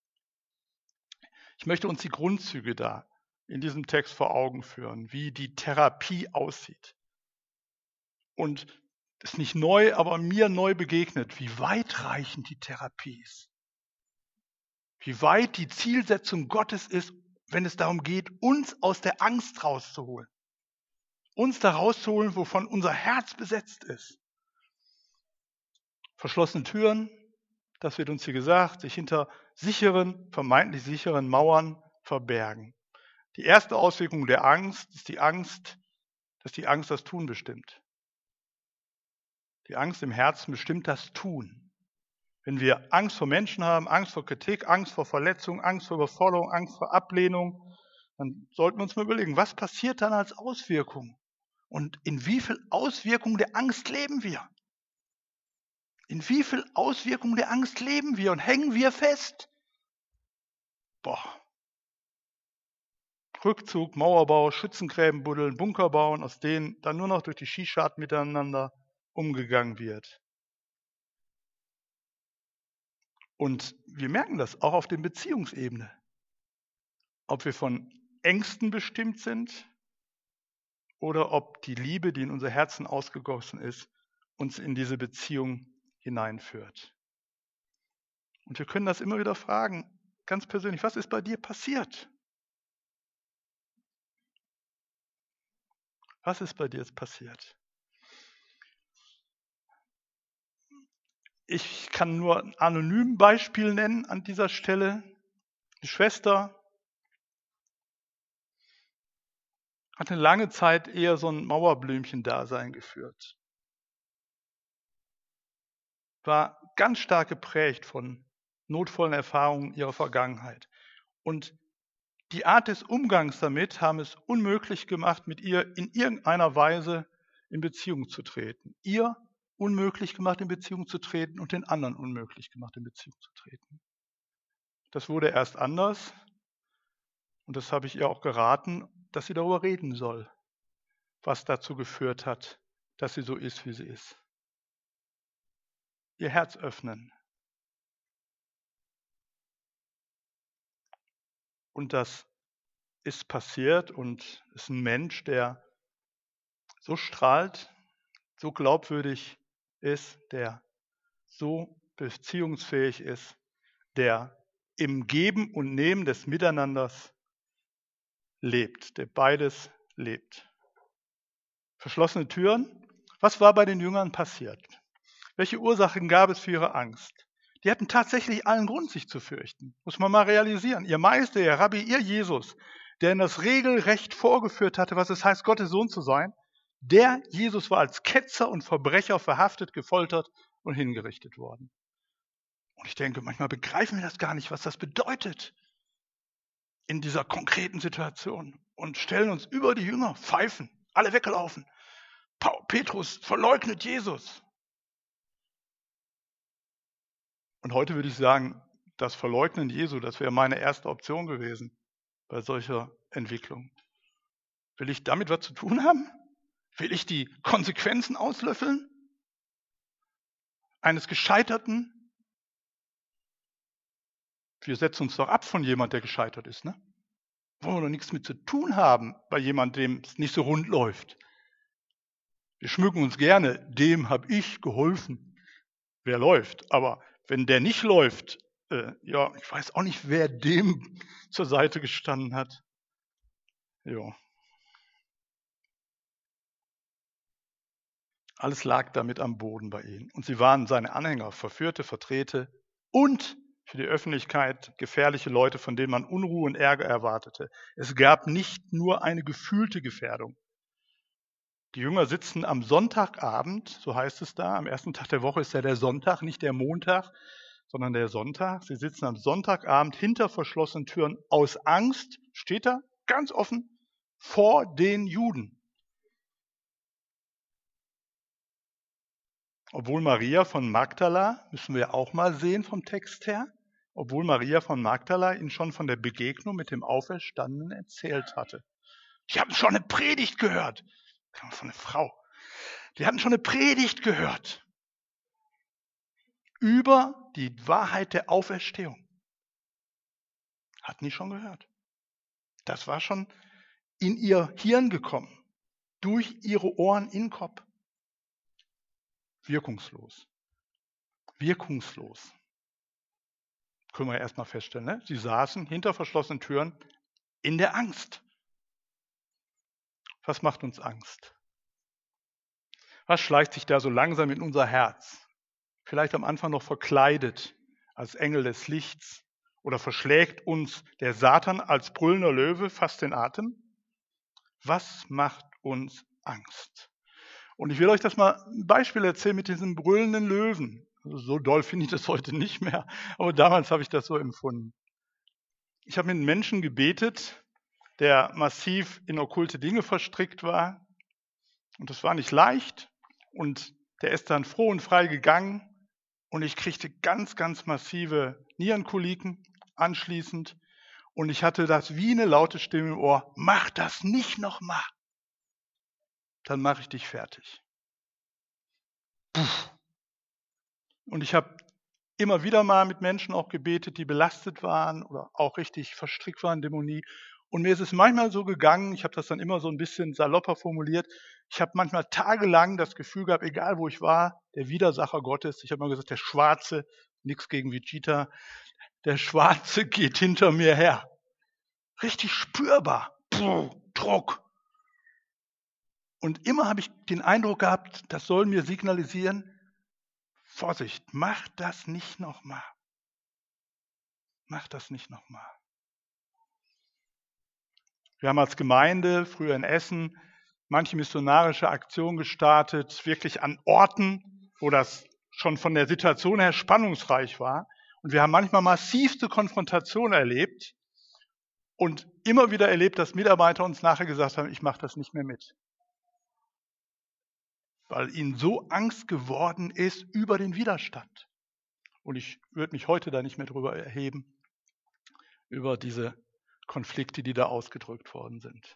Ich möchte uns die Grundzüge da in diesem Text vor Augen führen, wie die Therapie aussieht. Und es ist nicht neu, aber mir neu begegnet, wie weitreichend die Therapie ist. Wie weit die Zielsetzung Gottes ist, wenn es darum geht, uns aus der Angst rauszuholen. Uns da rauszuholen, wovon unser Herz besetzt ist. Verschlossene Türen, das wird uns hier gesagt, sich hinter sicheren, vermeintlich sicheren Mauern verbergen. Die erste Auswirkung der Angst ist die Angst, dass die Angst das Tun bestimmt. Die Angst im Herzen bestimmt das Tun. Wenn wir Angst vor Menschen haben, Angst vor Kritik, Angst vor Verletzung, Angst vor Überforderung, Angst vor Ablehnung, dann sollten wir uns mal überlegen, was passiert dann als Auswirkung? Und in wie viel Auswirkung der Angst leben wir? In wie viel Auswirkung der Angst leben wir und hängen wir fest? Boah. Rückzug, Mauerbau, Schützengräben buddeln, Bunker bauen, aus denen dann nur noch durch die Skischarten miteinander umgegangen wird. Und wir merken das auch auf der Beziehungsebene. Ob wir von Ängsten bestimmt sind oder ob die Liebe, die in unser Herzen ausgegossen ist, uns in diese Beziehung hineinführt. Und wir können das immer wieder fragen, ganz persönlich, was ist bei dir passiert? Was ist bei dir jetzt passiert? Ich kann nur ein anonymes Beispiel nennen an dieser Stelle. Die Schwester hat eine lange Zeit eher so ein Mauerblümchen-Dasein geführt. War ganz stark geprägt von notvollen Erfahrungen ihrer Vergangenheit. Und die Art des Umgangs damit haben es unmöglich gemacht, mit ihr in irgendeiner Weise in Beziehung zu treten. Ihr unmöglich gemacht, in Beziehung zu treten und den anderen unmöglich gemacht, in Beziehung zu treten. Das wurde erst anders und das habe ich ihr auch geraten, dass sie darüber reden soll, was dazu geführt hat, dass sie so ist, wie sie ist. Ihr Herz öffnen. Und das ist passiert und ist ein Mensch, der so strahlt, so glaubwürdig ist, der so beziehungsfähig ist, der im Geben und Nehmen des Miteinanders lebt, der beides lebt. Verschlossene Türen. Was war bei den Jüngern passiert? Welche Ursachen gab es für ihre Angst? Die hatten tatsächlich allen Grund, sich zu fürchten. Muss man mal realisieren. Ihr Meister, ihr Rabbi, ihr Jesus, der in das Regelrecht vorgeführt hatte, was es heißt, Gottes Sohn zu sein, der Jesus war als Ketzer und Verbrecher verhaftet, gefoltert und hingerichtet worden. Und ich denke, manchmal begreifen wir das gar nicht, was das bedeutet in dieser konkreten Situation und stellen uns über die Jünger, pfeifen, alle weggelaufen. Petrus verleugnet Jesus. Und heute würde ich sagen, das Verleugnen Jesu, das wäre meine erste Option gewesen bei solcher Entwicklung. Will ich damit was zu tun haben? Will ich die Konsequenzen auslöffeln eines Gescheiterten? Wir setzen uns doch ab von jemand, der gescheitert ist, ne? Wollen wir doch nichts mit zu tun haben bei jemandem, dem es nicht so rund läuft. Wir schmücken uns gerne, dem habe ich geholfen. Wer läuft? Aber wenn der nicht läuft, äh, ja, ich weiß auch nicht, wer dem zur Seite gestanden hat. Ja. Alles lag damit am Boden bei ihnen. Und sie waren seine Anhänger, Verführte, Vertrete und für die Öffentlichkeit gefährliche Leute, von denen man Unruhe und Ärger erwartete. Es gab nicht nur eine gefühlte Gefährdung. Die Jünger sitzen am Sonntagabend, so heißt es da, am ersten Tag der Woche ist ja der Sonntag, nicht der Montag, sondern der Sonntag. Sie sitzen am Sonntagabend hinter verschlossenen Türen aus Angst, steht da ganz offen, vor den Juden. Obwohl Maria von Magdala, müssen wir auch mal sehen vom Text her, obwohl Maria von Magdala ihnen schon von der Begegnung mit dem Auferstandenen erzählt hatte. Die hatten schon eine Predigt gehört. Von einer Frau. Die hatten schon eine Predigt gehört über die Wahrheit der Auferstehung. Hatten die schon gehört. Das war schon in ihr Hirn gekommen, durch ihre Ohren in den Kopf. Wirkungslos. Wirkungslos. Können wir erstmal feststellen, ne? Sie saßen hinter verschlossenen Türen in der Angst. Was macht uns Angst? Was schleicht sich da so langsam in unser Herz? Vielleicht am Anfang noch verkleidet als Engel des Lichts oder verschlägt uns der Satan als brüllender Löwe fast den Atem? Was macht uns Angst? Und ich will euch das mal ein Beispiel erzählen mit diesem brüllenden Löwen. Also so doll finde ich das heute nicht mehr, aber damals habe ich das so empfunden. Ich habe mit einem Menschen gebetet, der massiv in okkulte Dinge verstrickt war. Und das war nicht leicht. Und der ist dann froh und frei gegangen. Und ich kriegte ganz, ganz massive Nierenkoliken anschließend. Und ich hatte das wie eine laute Stimme im Ohr. Mach das nicht nochmal. Dann mache ich dich fertig. Puh. Und ich habe immer wieder mal mit Menschen auch gebetet, die belastet waren oder auch richtig verstrickt waren in Dämonie. Und mir ist es manchmal so gegangen, ich habe das dann immer so ein bisschen salopper formuliert, ich habe manchmal tagelang das Gefühl gehabt, egal wo ich war, der Widersacher Gottes, ich habe mal gesagt, der Schwarze, nichts gegen Vegeta, der Schwarze geht hinter mir her. Richtig spürbar. Puh, Druck. Und immer habe ich den Eindruck gehabt, das soll mir signalisieren, Vorsicht, mach das nicht nochmal. Mach das nicht nochmal. Wir haben als Gemeinde früher in Essen manche missionarische Aktionen gestartet, wirklich an Orten, wo das schon von der Situation her spannungsreich war. Und wir haben manchmal massivste Konfrontationen erlebt und immer wieder erlebt, dass Mitarbeiter uns nachher gesagt haben, ich mache das nicht mehr mit. Weil ihnen so Angst geworden ist über den Widerstand. Und ich würde mich heute da nicht mehr drüber erheben, über diese Konflikte, die da ausgedrückt worden sind.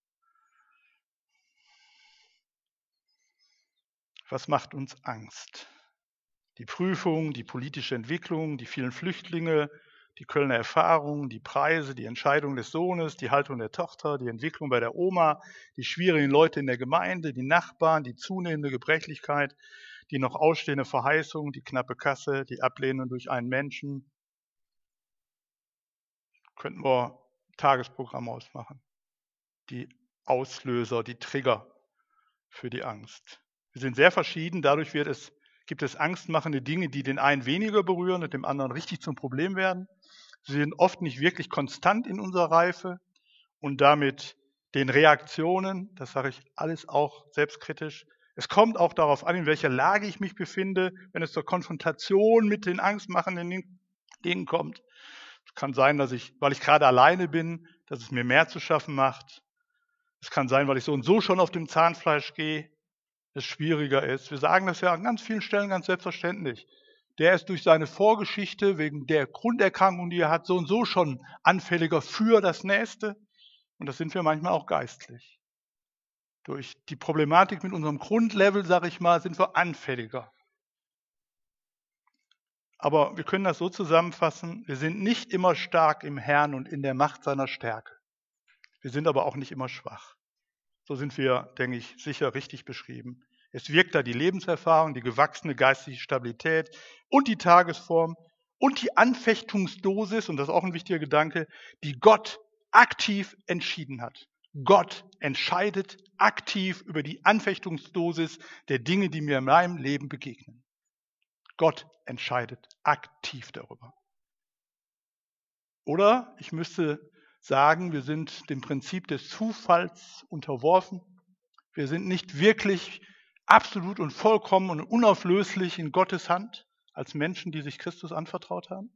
Was macht uns Angst? Die Prüfung, die politische Entwicklung, die vielen Flüchtlinge, die Kölner Erfahrungen, die Preise, die Entscheidung des Sohnes, die Haltung der Tochter, die Entwicklung bei der Oma, die schwierigen Leute in der Gemeinde, die Nachbarn, die zunehmende Gebrechlichkeit, die noch ausstehende Verheißung, die knappe Kasse, die Ablehnung durch einen Menschen. Könnten wir ein Tagesprogramm ausmachen. Die Auslöser, die Trigger für die Angst. Wir sind sehr verschieden, dadurch wird es, gibt es angstmachende Dinge, die den einen weniger berühren und dem anderen richtig zum Problem werden. Sie sind oft nicht wirklich konstant in unserer Reife und damit den Reaktionen, das sage ich alles auch selbstkritisch, es kommt auch darauf an, in welcher Lage ich mich befinde, wenn es zur Konfrontation mit den angstmachenden Dingen kommt. Es kann sein, dass ich, weil ich gerade alleine bin, dass es mir mehr zu schaffen macht. Es kann sein, weil ich so und so schon auf dem Zahnfleisch gehe, es schwieriger ist. Wir sagen das ja an ganz vielen Stellen ganz selbstverständlich. Der ist durch seine Vorgeschichte, wegen der Grunderkrankung, die er hat, so und so schon anfälliger für das Nächste. Und das sind wir manchmal auch geistlich. Durch die Problematik mit unserem Grundlevel, sage ich mal, sind wir anfälliger. Aber wir können das so zusammenfassen, wir sind nicht immer stark im Herrn und in der Macht seiner Stärke. Wir sind aber auch nicht immer schwach. So sind wir, denke ich, sicher richtig beschrieben. Es wirkt da die Lebenserfahrung, die gewachsene geistige Stabilität und die Tagesform und die Anfechtungsdosis, und das ist auch ein wichtiger Gedanke, die Gott aktiv entschieden hat. Gott entscheidet aktiv über die Anfechtungsdosis der Dinge, die mir in meinem Leben begegnen. Gott entscheidet aktiv darüber. Oder ich müsste sagen, wir sind dem Prinzip des Zufalls unterworfen. Wir sind nicht wirklich absolut und vollkommen und unauflöslich in Gottes Hand als Menschen, die sich Christus anvertraut haben.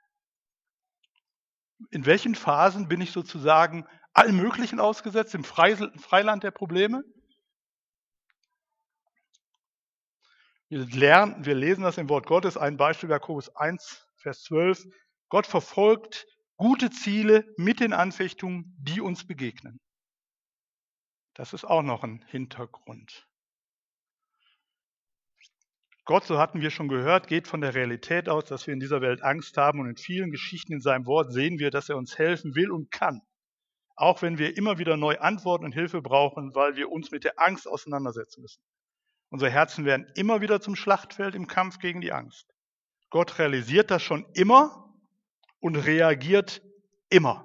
In welchen Phasen bin ich sozusagen allem Möglichen ausgesetzt, im Freiland der Probleme? Wir, lernen, wir lesen das im Wort Gottes, ein Beispiel Jakobus eins, Vers zwölf. Gott verfolgt gute Ziele mit den Anfechtungen, die uns begegnen. Das ist auch noch ein Hintergrund. Gott, so hatten wir schon gehört, geht von der Realität aus, dass wir in dieser Welt Angst haben, und in vielen Geschichten in seinem Wort sehen wir, dass er uns helfen will und kann. Auch wenn wir immer wieder neu Antworten und Hilfe brauchen, weil wir uns mit der Angst auseinandersetzen müssen. Unsere Herzen werden immer wieder zum Schlachtfeld im Kampf gegen die Angst. Gott realisiert das schon immer und reagiert immer.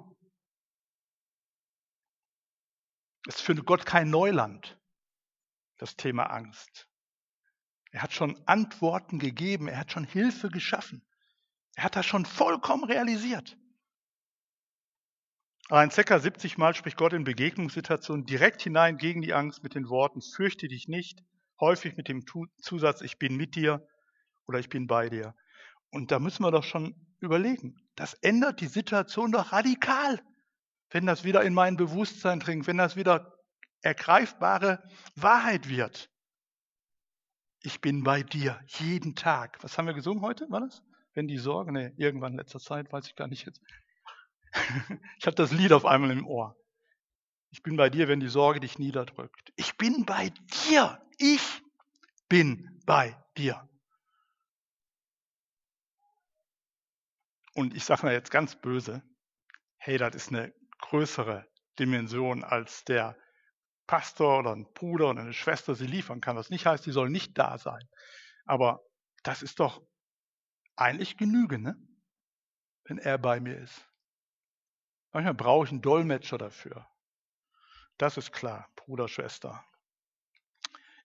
Es ist für Gott kein Neuland, das Thema Angst. Er hat schon Antworten gegeben, er hat schon Hilfe geschaffen. Er hat das schon vollkommen realisiert. Allein ca. siebzig Mal spricht Gott in Begegnungssituationen direkt hinein gegen die Angst mit den Worten, fürchte dich nicht, häufig mit dem Zusatz, ich bin mit dir oder ich bin bei dir. Und da müssen wir doch schon überlegen, das ändert die Situation doch radikal, wenn das wieder in mein Bewusstsein dringt, wenn das wieder ergreifbare Wahrheit wird. Ich bin bei dir, jeden Tag. Was haben wir gesungen heute, war das? Wenn die Sorge, ne, irgendwann in letzter Zeit, weiß ich gar nicht jetzt. Ich habe das Lied auf einmal im Ohr. Ich bin bei dir, wenn die Sorge dich niederdrückt. Ich bin bei dir. Ich bin bei dir. Und ich sage mal jetzt ganz böse, hey, das ist eine größere Dimension, als der Pastor oder ein Bruder oder eine Schwester sie liefern kann. Was nicht heißt, sie soll nicht da sein. Aber das ist doch eigentlich Genüge, ne? Wenn er bei mir ist. Manchmal brauche ich einen Dolmetscher dafür. Das ist klar, Bruder, Schwester.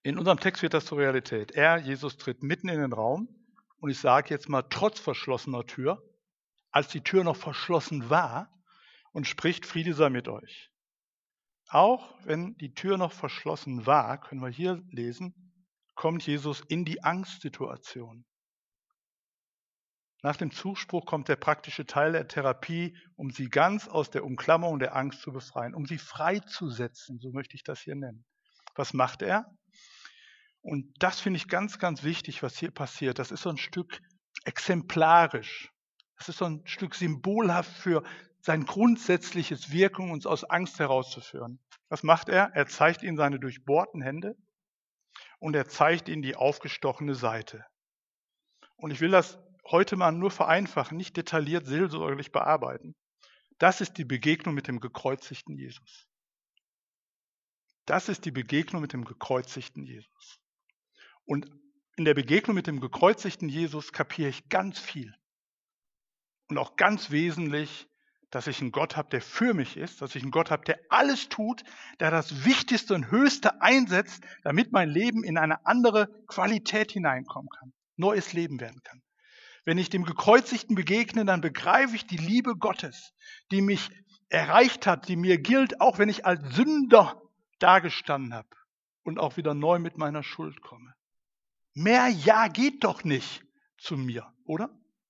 In unserem Text wird das zur Realität. Er, Jesus, tritt mitten in den Raum und ich sage jetzt mal trotz verschlossener Tür, als die Tür noch verschlossen war, und spricht: Friede sei mit euch. Auch wenn die Tür noch verschlossen war, können wir hier lesen, kommt Jesus in die Angstsituation. Nach dem Zuspruch kommt der praktische Teil der Therapie, um sie ganz aus der Umklammerung der Angst zu befreien, um sie freizusetzen, so möchte ich das hier nennen. Was macht er? Und das finde ich ganz, ganz wichtig, was hier passiert. Das ist so ein Stück exemplarisch. Das ist so ein Stück symbolhaft für sein grundsätzliches Wirken, uns aus Angst herauszuführen. Was macht er? Er zeigt ihnen seine durchbohrten Hände und er zeigt ihnen die aufgestochene Seite. Und ich will das heute mal nur vereinfachen, nicht detailliert seelsorgerlich bearbeiten. Das ist die Begegnung mit dem gekreuzigten Jesus. Das ist die Begegnung mit dem gekreuzigten Jesus. Und in der Begegnung mit dem gekreuzigten Jesus kapiere ich ganz viel. Und auch ganz wesentlich, dass ich einen Gott habe, der für mich ist, dass ich einen Gott habe, der alles tut, der das Wichtigste und Höchste einsetzt, damit mein Leben in eine andere Qualität hineinkommen kann, neues Leben werden kann. Wenn ich dem Gekreuzigten begegne, dann begreife ich die Liebe Gottes, die mich erreicht hat, die mir gilt, auch wenn ich als Sünder dagestanden habe und auch wieder neu mit meiner Schuld komme. Mehr Ja geht doch nicht zu mir, oder?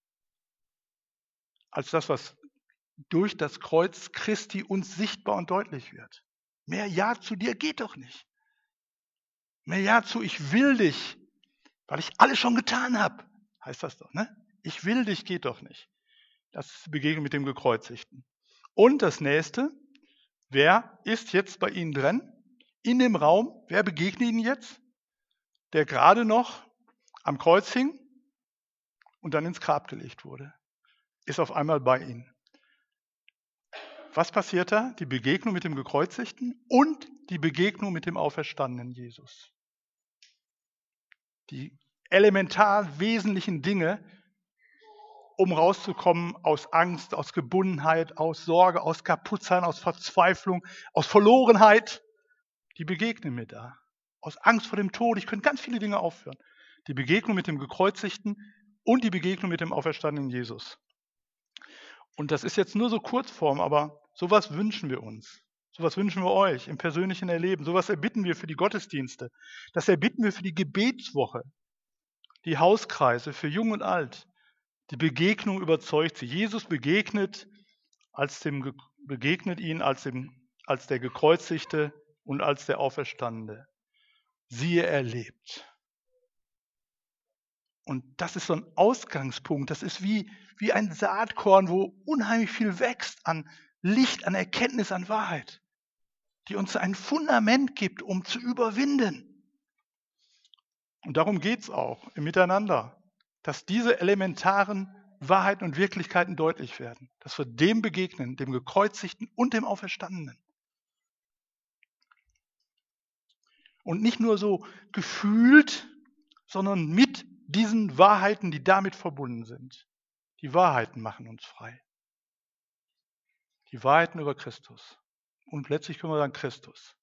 Als das, was durch das Kreuz Christi uns sichtbar und deutlich wird. Mehr Ja zu dir geht doch nicht. Mehr Ja zu ich will dich, weil ich alles schon getan habe, heißt das doch, ne? Ich will dich geht doch nicht. Das ist die Begegnung mit dem Gekreuzigten. Und das nächste, wer ist jetzt bei Ihnen drin? In dem Raum, wer begegnet Ihnen jetzt? Der gerade noch am Kreuz hing und dann ins Grab gelegt wurde, ist auf einmal bei Ihnen. Was passiert da? Die Begegnung mit dem Gekreuzigten und die Begegnung mit dem auferstandenen Jesus. Die elementar wesentlichen Dinge, um rauszukommen aus Angst, aus Gebundenheit, aus Sorge, aus Kaputtsein, aus Verzweiflung, aus Verlorenheit, die begegnen mir da. Aus Angst vor dem Tod, ich könnte ganz viele Dinge aufführen. Die Begegnung mit dem Gekreuzigten und die Begegnung mit dem auferstandenen Jesus. Und das ist jetzt nur so Kurzform, aber sowas wünschen wir uns. Sowas wünschen wir euch im persönlichen Erleben. Sowas erbitten wir für die Gottesdienste. Das erbitten wir für die Gebetswoche, die Hauskreise für Jung und Alt. Die Begegnung überzeugt sie. Jesus begegnet, als dem, begegnet ihnen als, dem, als der Gekreuzigte und als der Auferstandene. Siehe, er lebt. Und das ist so ein Ausgangspunkt. Das ist wie, wie ein Saatkorn, wo unheimlich viel wächst an Licht, an Erkenntnis, an Wahrheit, die uns ein Fundament gibt, um zu überwinden. Und darum geht es auch im Miteinander, dass diese elementaren Wahrheiten und Wirklichkeiten deutlich werden, dass wir dem begegnen, dem Gekreuzigten und dem Auferstandenen. Und nicht nur so gefühlt, sondern mit diesen Wahrheiten, die damit verbunden sind. Die Wahrheiten machen uns frei. Die Wahrheiten über Christus. Und letztlich können wir sagen Christus.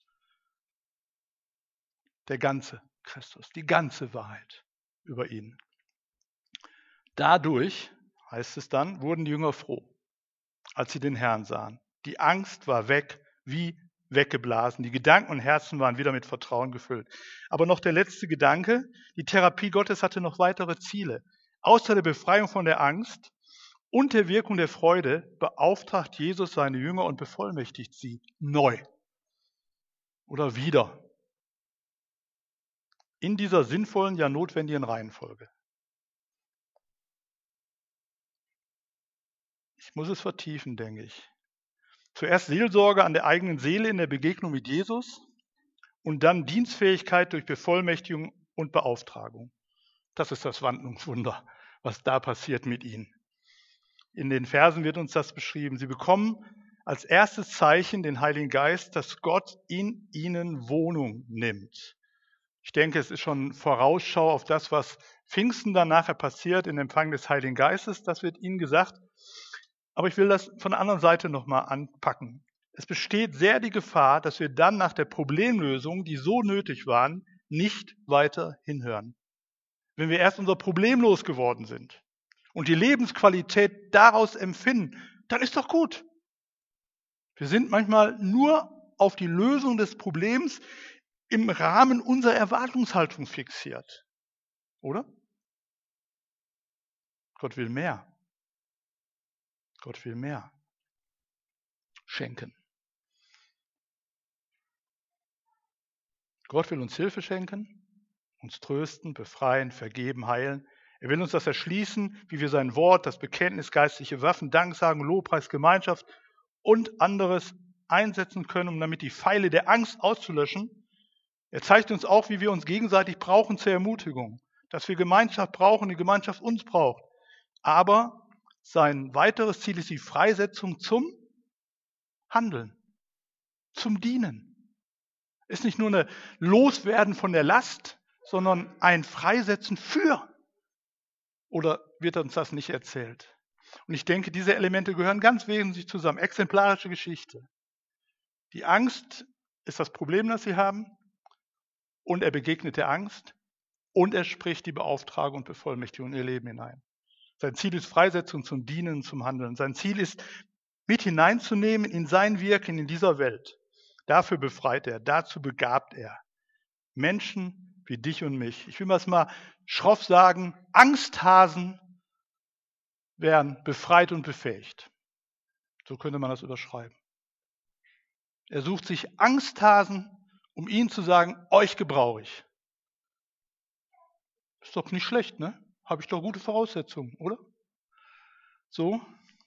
Der ganze Christus, die ganze Wahrheit über ihn. Dadurch, heißt es dann, wurden die Jünger froh, als sie den Herrn sahen. Die Angst war weg, wie weggeblasen. Die Gedanken und Herzen waren wieder mit Vertrauen gefüllt. Aber noch der letzte Gedanke, die Therapie Gottes hatte noch weitere Ziele. Außer der Befreiung von der Angst und der Wirkung der Freude beauftragt Jesus seine Jünger und bevollmächtigt sie neu oder wieder in dieser sinnvollen, ja notwendigen Reihenfolge. Ich muss es vertiefen, denke ich. Zuerst Seelsorge an der eigenen Seele in der Begegnung mit Jesus und dann Dienstfähigkeit durch Bevollmächtigung und Beauftragung. Das ist das Wandlungswunder, was da passiert mit ihnen. In den Versen wird uns das beschrieben. Sie bekommen als erstes Zeichen den Heiligen Geist, dass Gott in ihnen Wohnung nimmt. Ich denke, es ist schon Vorausschau auf das, was Pfingsten dann nachher passiert, im Empfang des Heiligen Geistes. Das wird ihnen gesagt. Aber ich will das von der anderen Seite nochmal anpacken. Es besteht sehr die Gefahr, dass wir dann nach der Problemlösung, die so nötig waren, nicht weiter hinhören. Wenn wir erst unser Problem losgeworden sind und die Lebensqualität daraus empfinden, dann ist doch gut. Wir sind manchmal nur auf die Lösung des Problems im Rahmen unserer Erwartungshaltung fixiert. Oder? Gott will mehr. Gott will mehr schenken. Gott will uns Hilfe schenken, uns trösten, befreien, vergeben, heilen. Er will uns das erschließen, wie wir sein Wort, das Bekenntnis, geistliche Waffen, Danksagen, Lobpreis, Gemeinschaft und anderes einsetzen können, um damit die Pfeile der Angst auszulöschen. Er zeigt uns auch, wie wir uns gegenseitig brauchen zur Ermutigung, dass wir Gemeinschaft brauchen, die Gemeinschaft uns braucht. Aber sein weiteres Ziel ist die Freisetzung zum Handeln, zum Dienen. Ist nicht nur eine Loswerden von der Last, sondern ein Freisetzen für. Oder wird uns das nicht erzählt? Und ich denke, diese Elemente gehören ganz wesentlich zusammen. Exemplarische Geschichte. Die Angst ist das Problem, das sie haben. Und er begegnet der Angst. Und er spricht die Beauftragung und Bevollmächtigung in ihr Leben hinein. Sein Ziel ist Freisetzung zum Dienen, zum Handeln. Sein Ziel ist, mit hineinzunehmen in sein Wirken in dieser Welt. Dafür befreit er, dazu begabt er Menschen wie dich und mich. Ich will mal es mal schroff sagen, Angsthasen werden befreit und befähigt. So könnte man das überschreiben. Er sucht sich Angsthasen, um ihnen zu sagen, euch gebrauche ich. Ist doch nicht schlecht, ne? Habe ich doch gute Voraussetzungen, oder? So,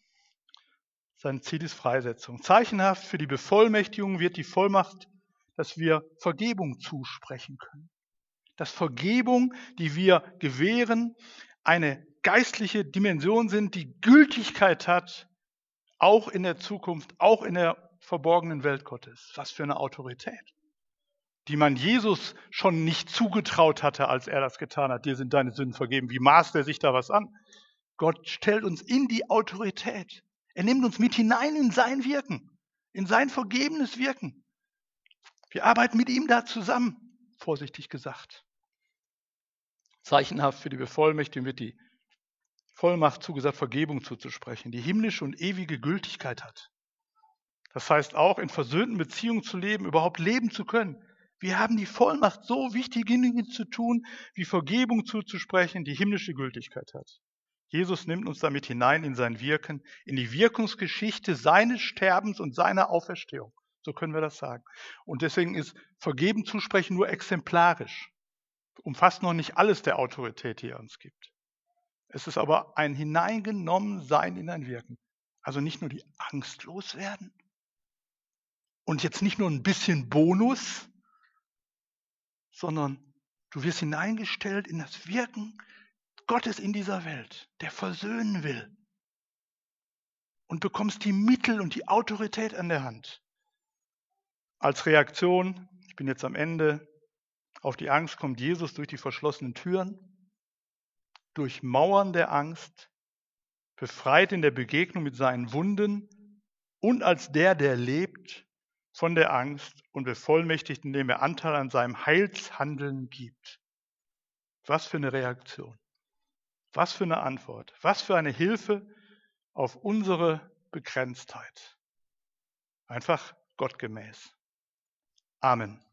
sein Ziel ist Freisetzung. Zeichenhaft für die Bevollmächtigung wird die Vollmacht, dass wir Vergebung zusprechen können. Dass Vergebung, die wir gewähren, eine geistliche Dimension sind, die Gültigkeit hat, auch in der Zukunft, auch in der verborgenen Welt Gottes. Was für eine Autorität, die man Jesus schon nicht zugetraut hatte, als er das getan hat. Dir sind deine Sünden vergeben. Wie maßt er sich da was an? Gott stellt uns in die Autorität. Er nimmt uns mit hinein in sein Wirken, in sein vergebenes Wirken. Wir arbeiten mit ihm da zusammen, vorsichtig gesagt. Zeichenhaft für die Bevollmächtigung wird die Vollmacht zugesagt, Vergebung zuzusprechen, die himmlische und ewige Gültigkeit hat. Das heißt auch, in versöhnten Beziehungen zu leben, überhaupt leben zu können. Wir haben die Vollmacht, so wichtige Dinge zu tun, wie Vergebung zuzusprechen, die himmlische Gültigkeit hat. Jesus nimmt uns damit hinein in sein Wirken, in die Wirkungsgeschichte seines Sterbens und seiner Auferstehung. So können wir das sagen. Und deswegen ist Vergeben zusprechen nur exemplarisch. Umfasst noch nicht alles der Autorität, die er uns gibt. Es ist aber ein Hineingenommensein in ein Wirken. Also nicht nur die Angst loswerden und jetzt nicht nur ein bisschen Bonus, sondern du wirst hineingestellt in das Wirken Gottes in dieser Welt, der versöhnen will. Und bekommst die Mittel und die Autorität an der Hand. Als Reaktion, ich bin jetzt am Ende, auf die Angst kommt Jesus durch die verschlossenen Türen, durch Mauern der Angst, befreit in der Begegnung mit seinen Wunden und als der, der lebt von der Angst und bevollmächtigt, indem er Anteil an seinem Heilshandeln gibt. Was für eine Reaktion. Was für eine Antwort, was für eine Hilfe auf unsere Begrenztheit. Einfach gottgemäß. Amen.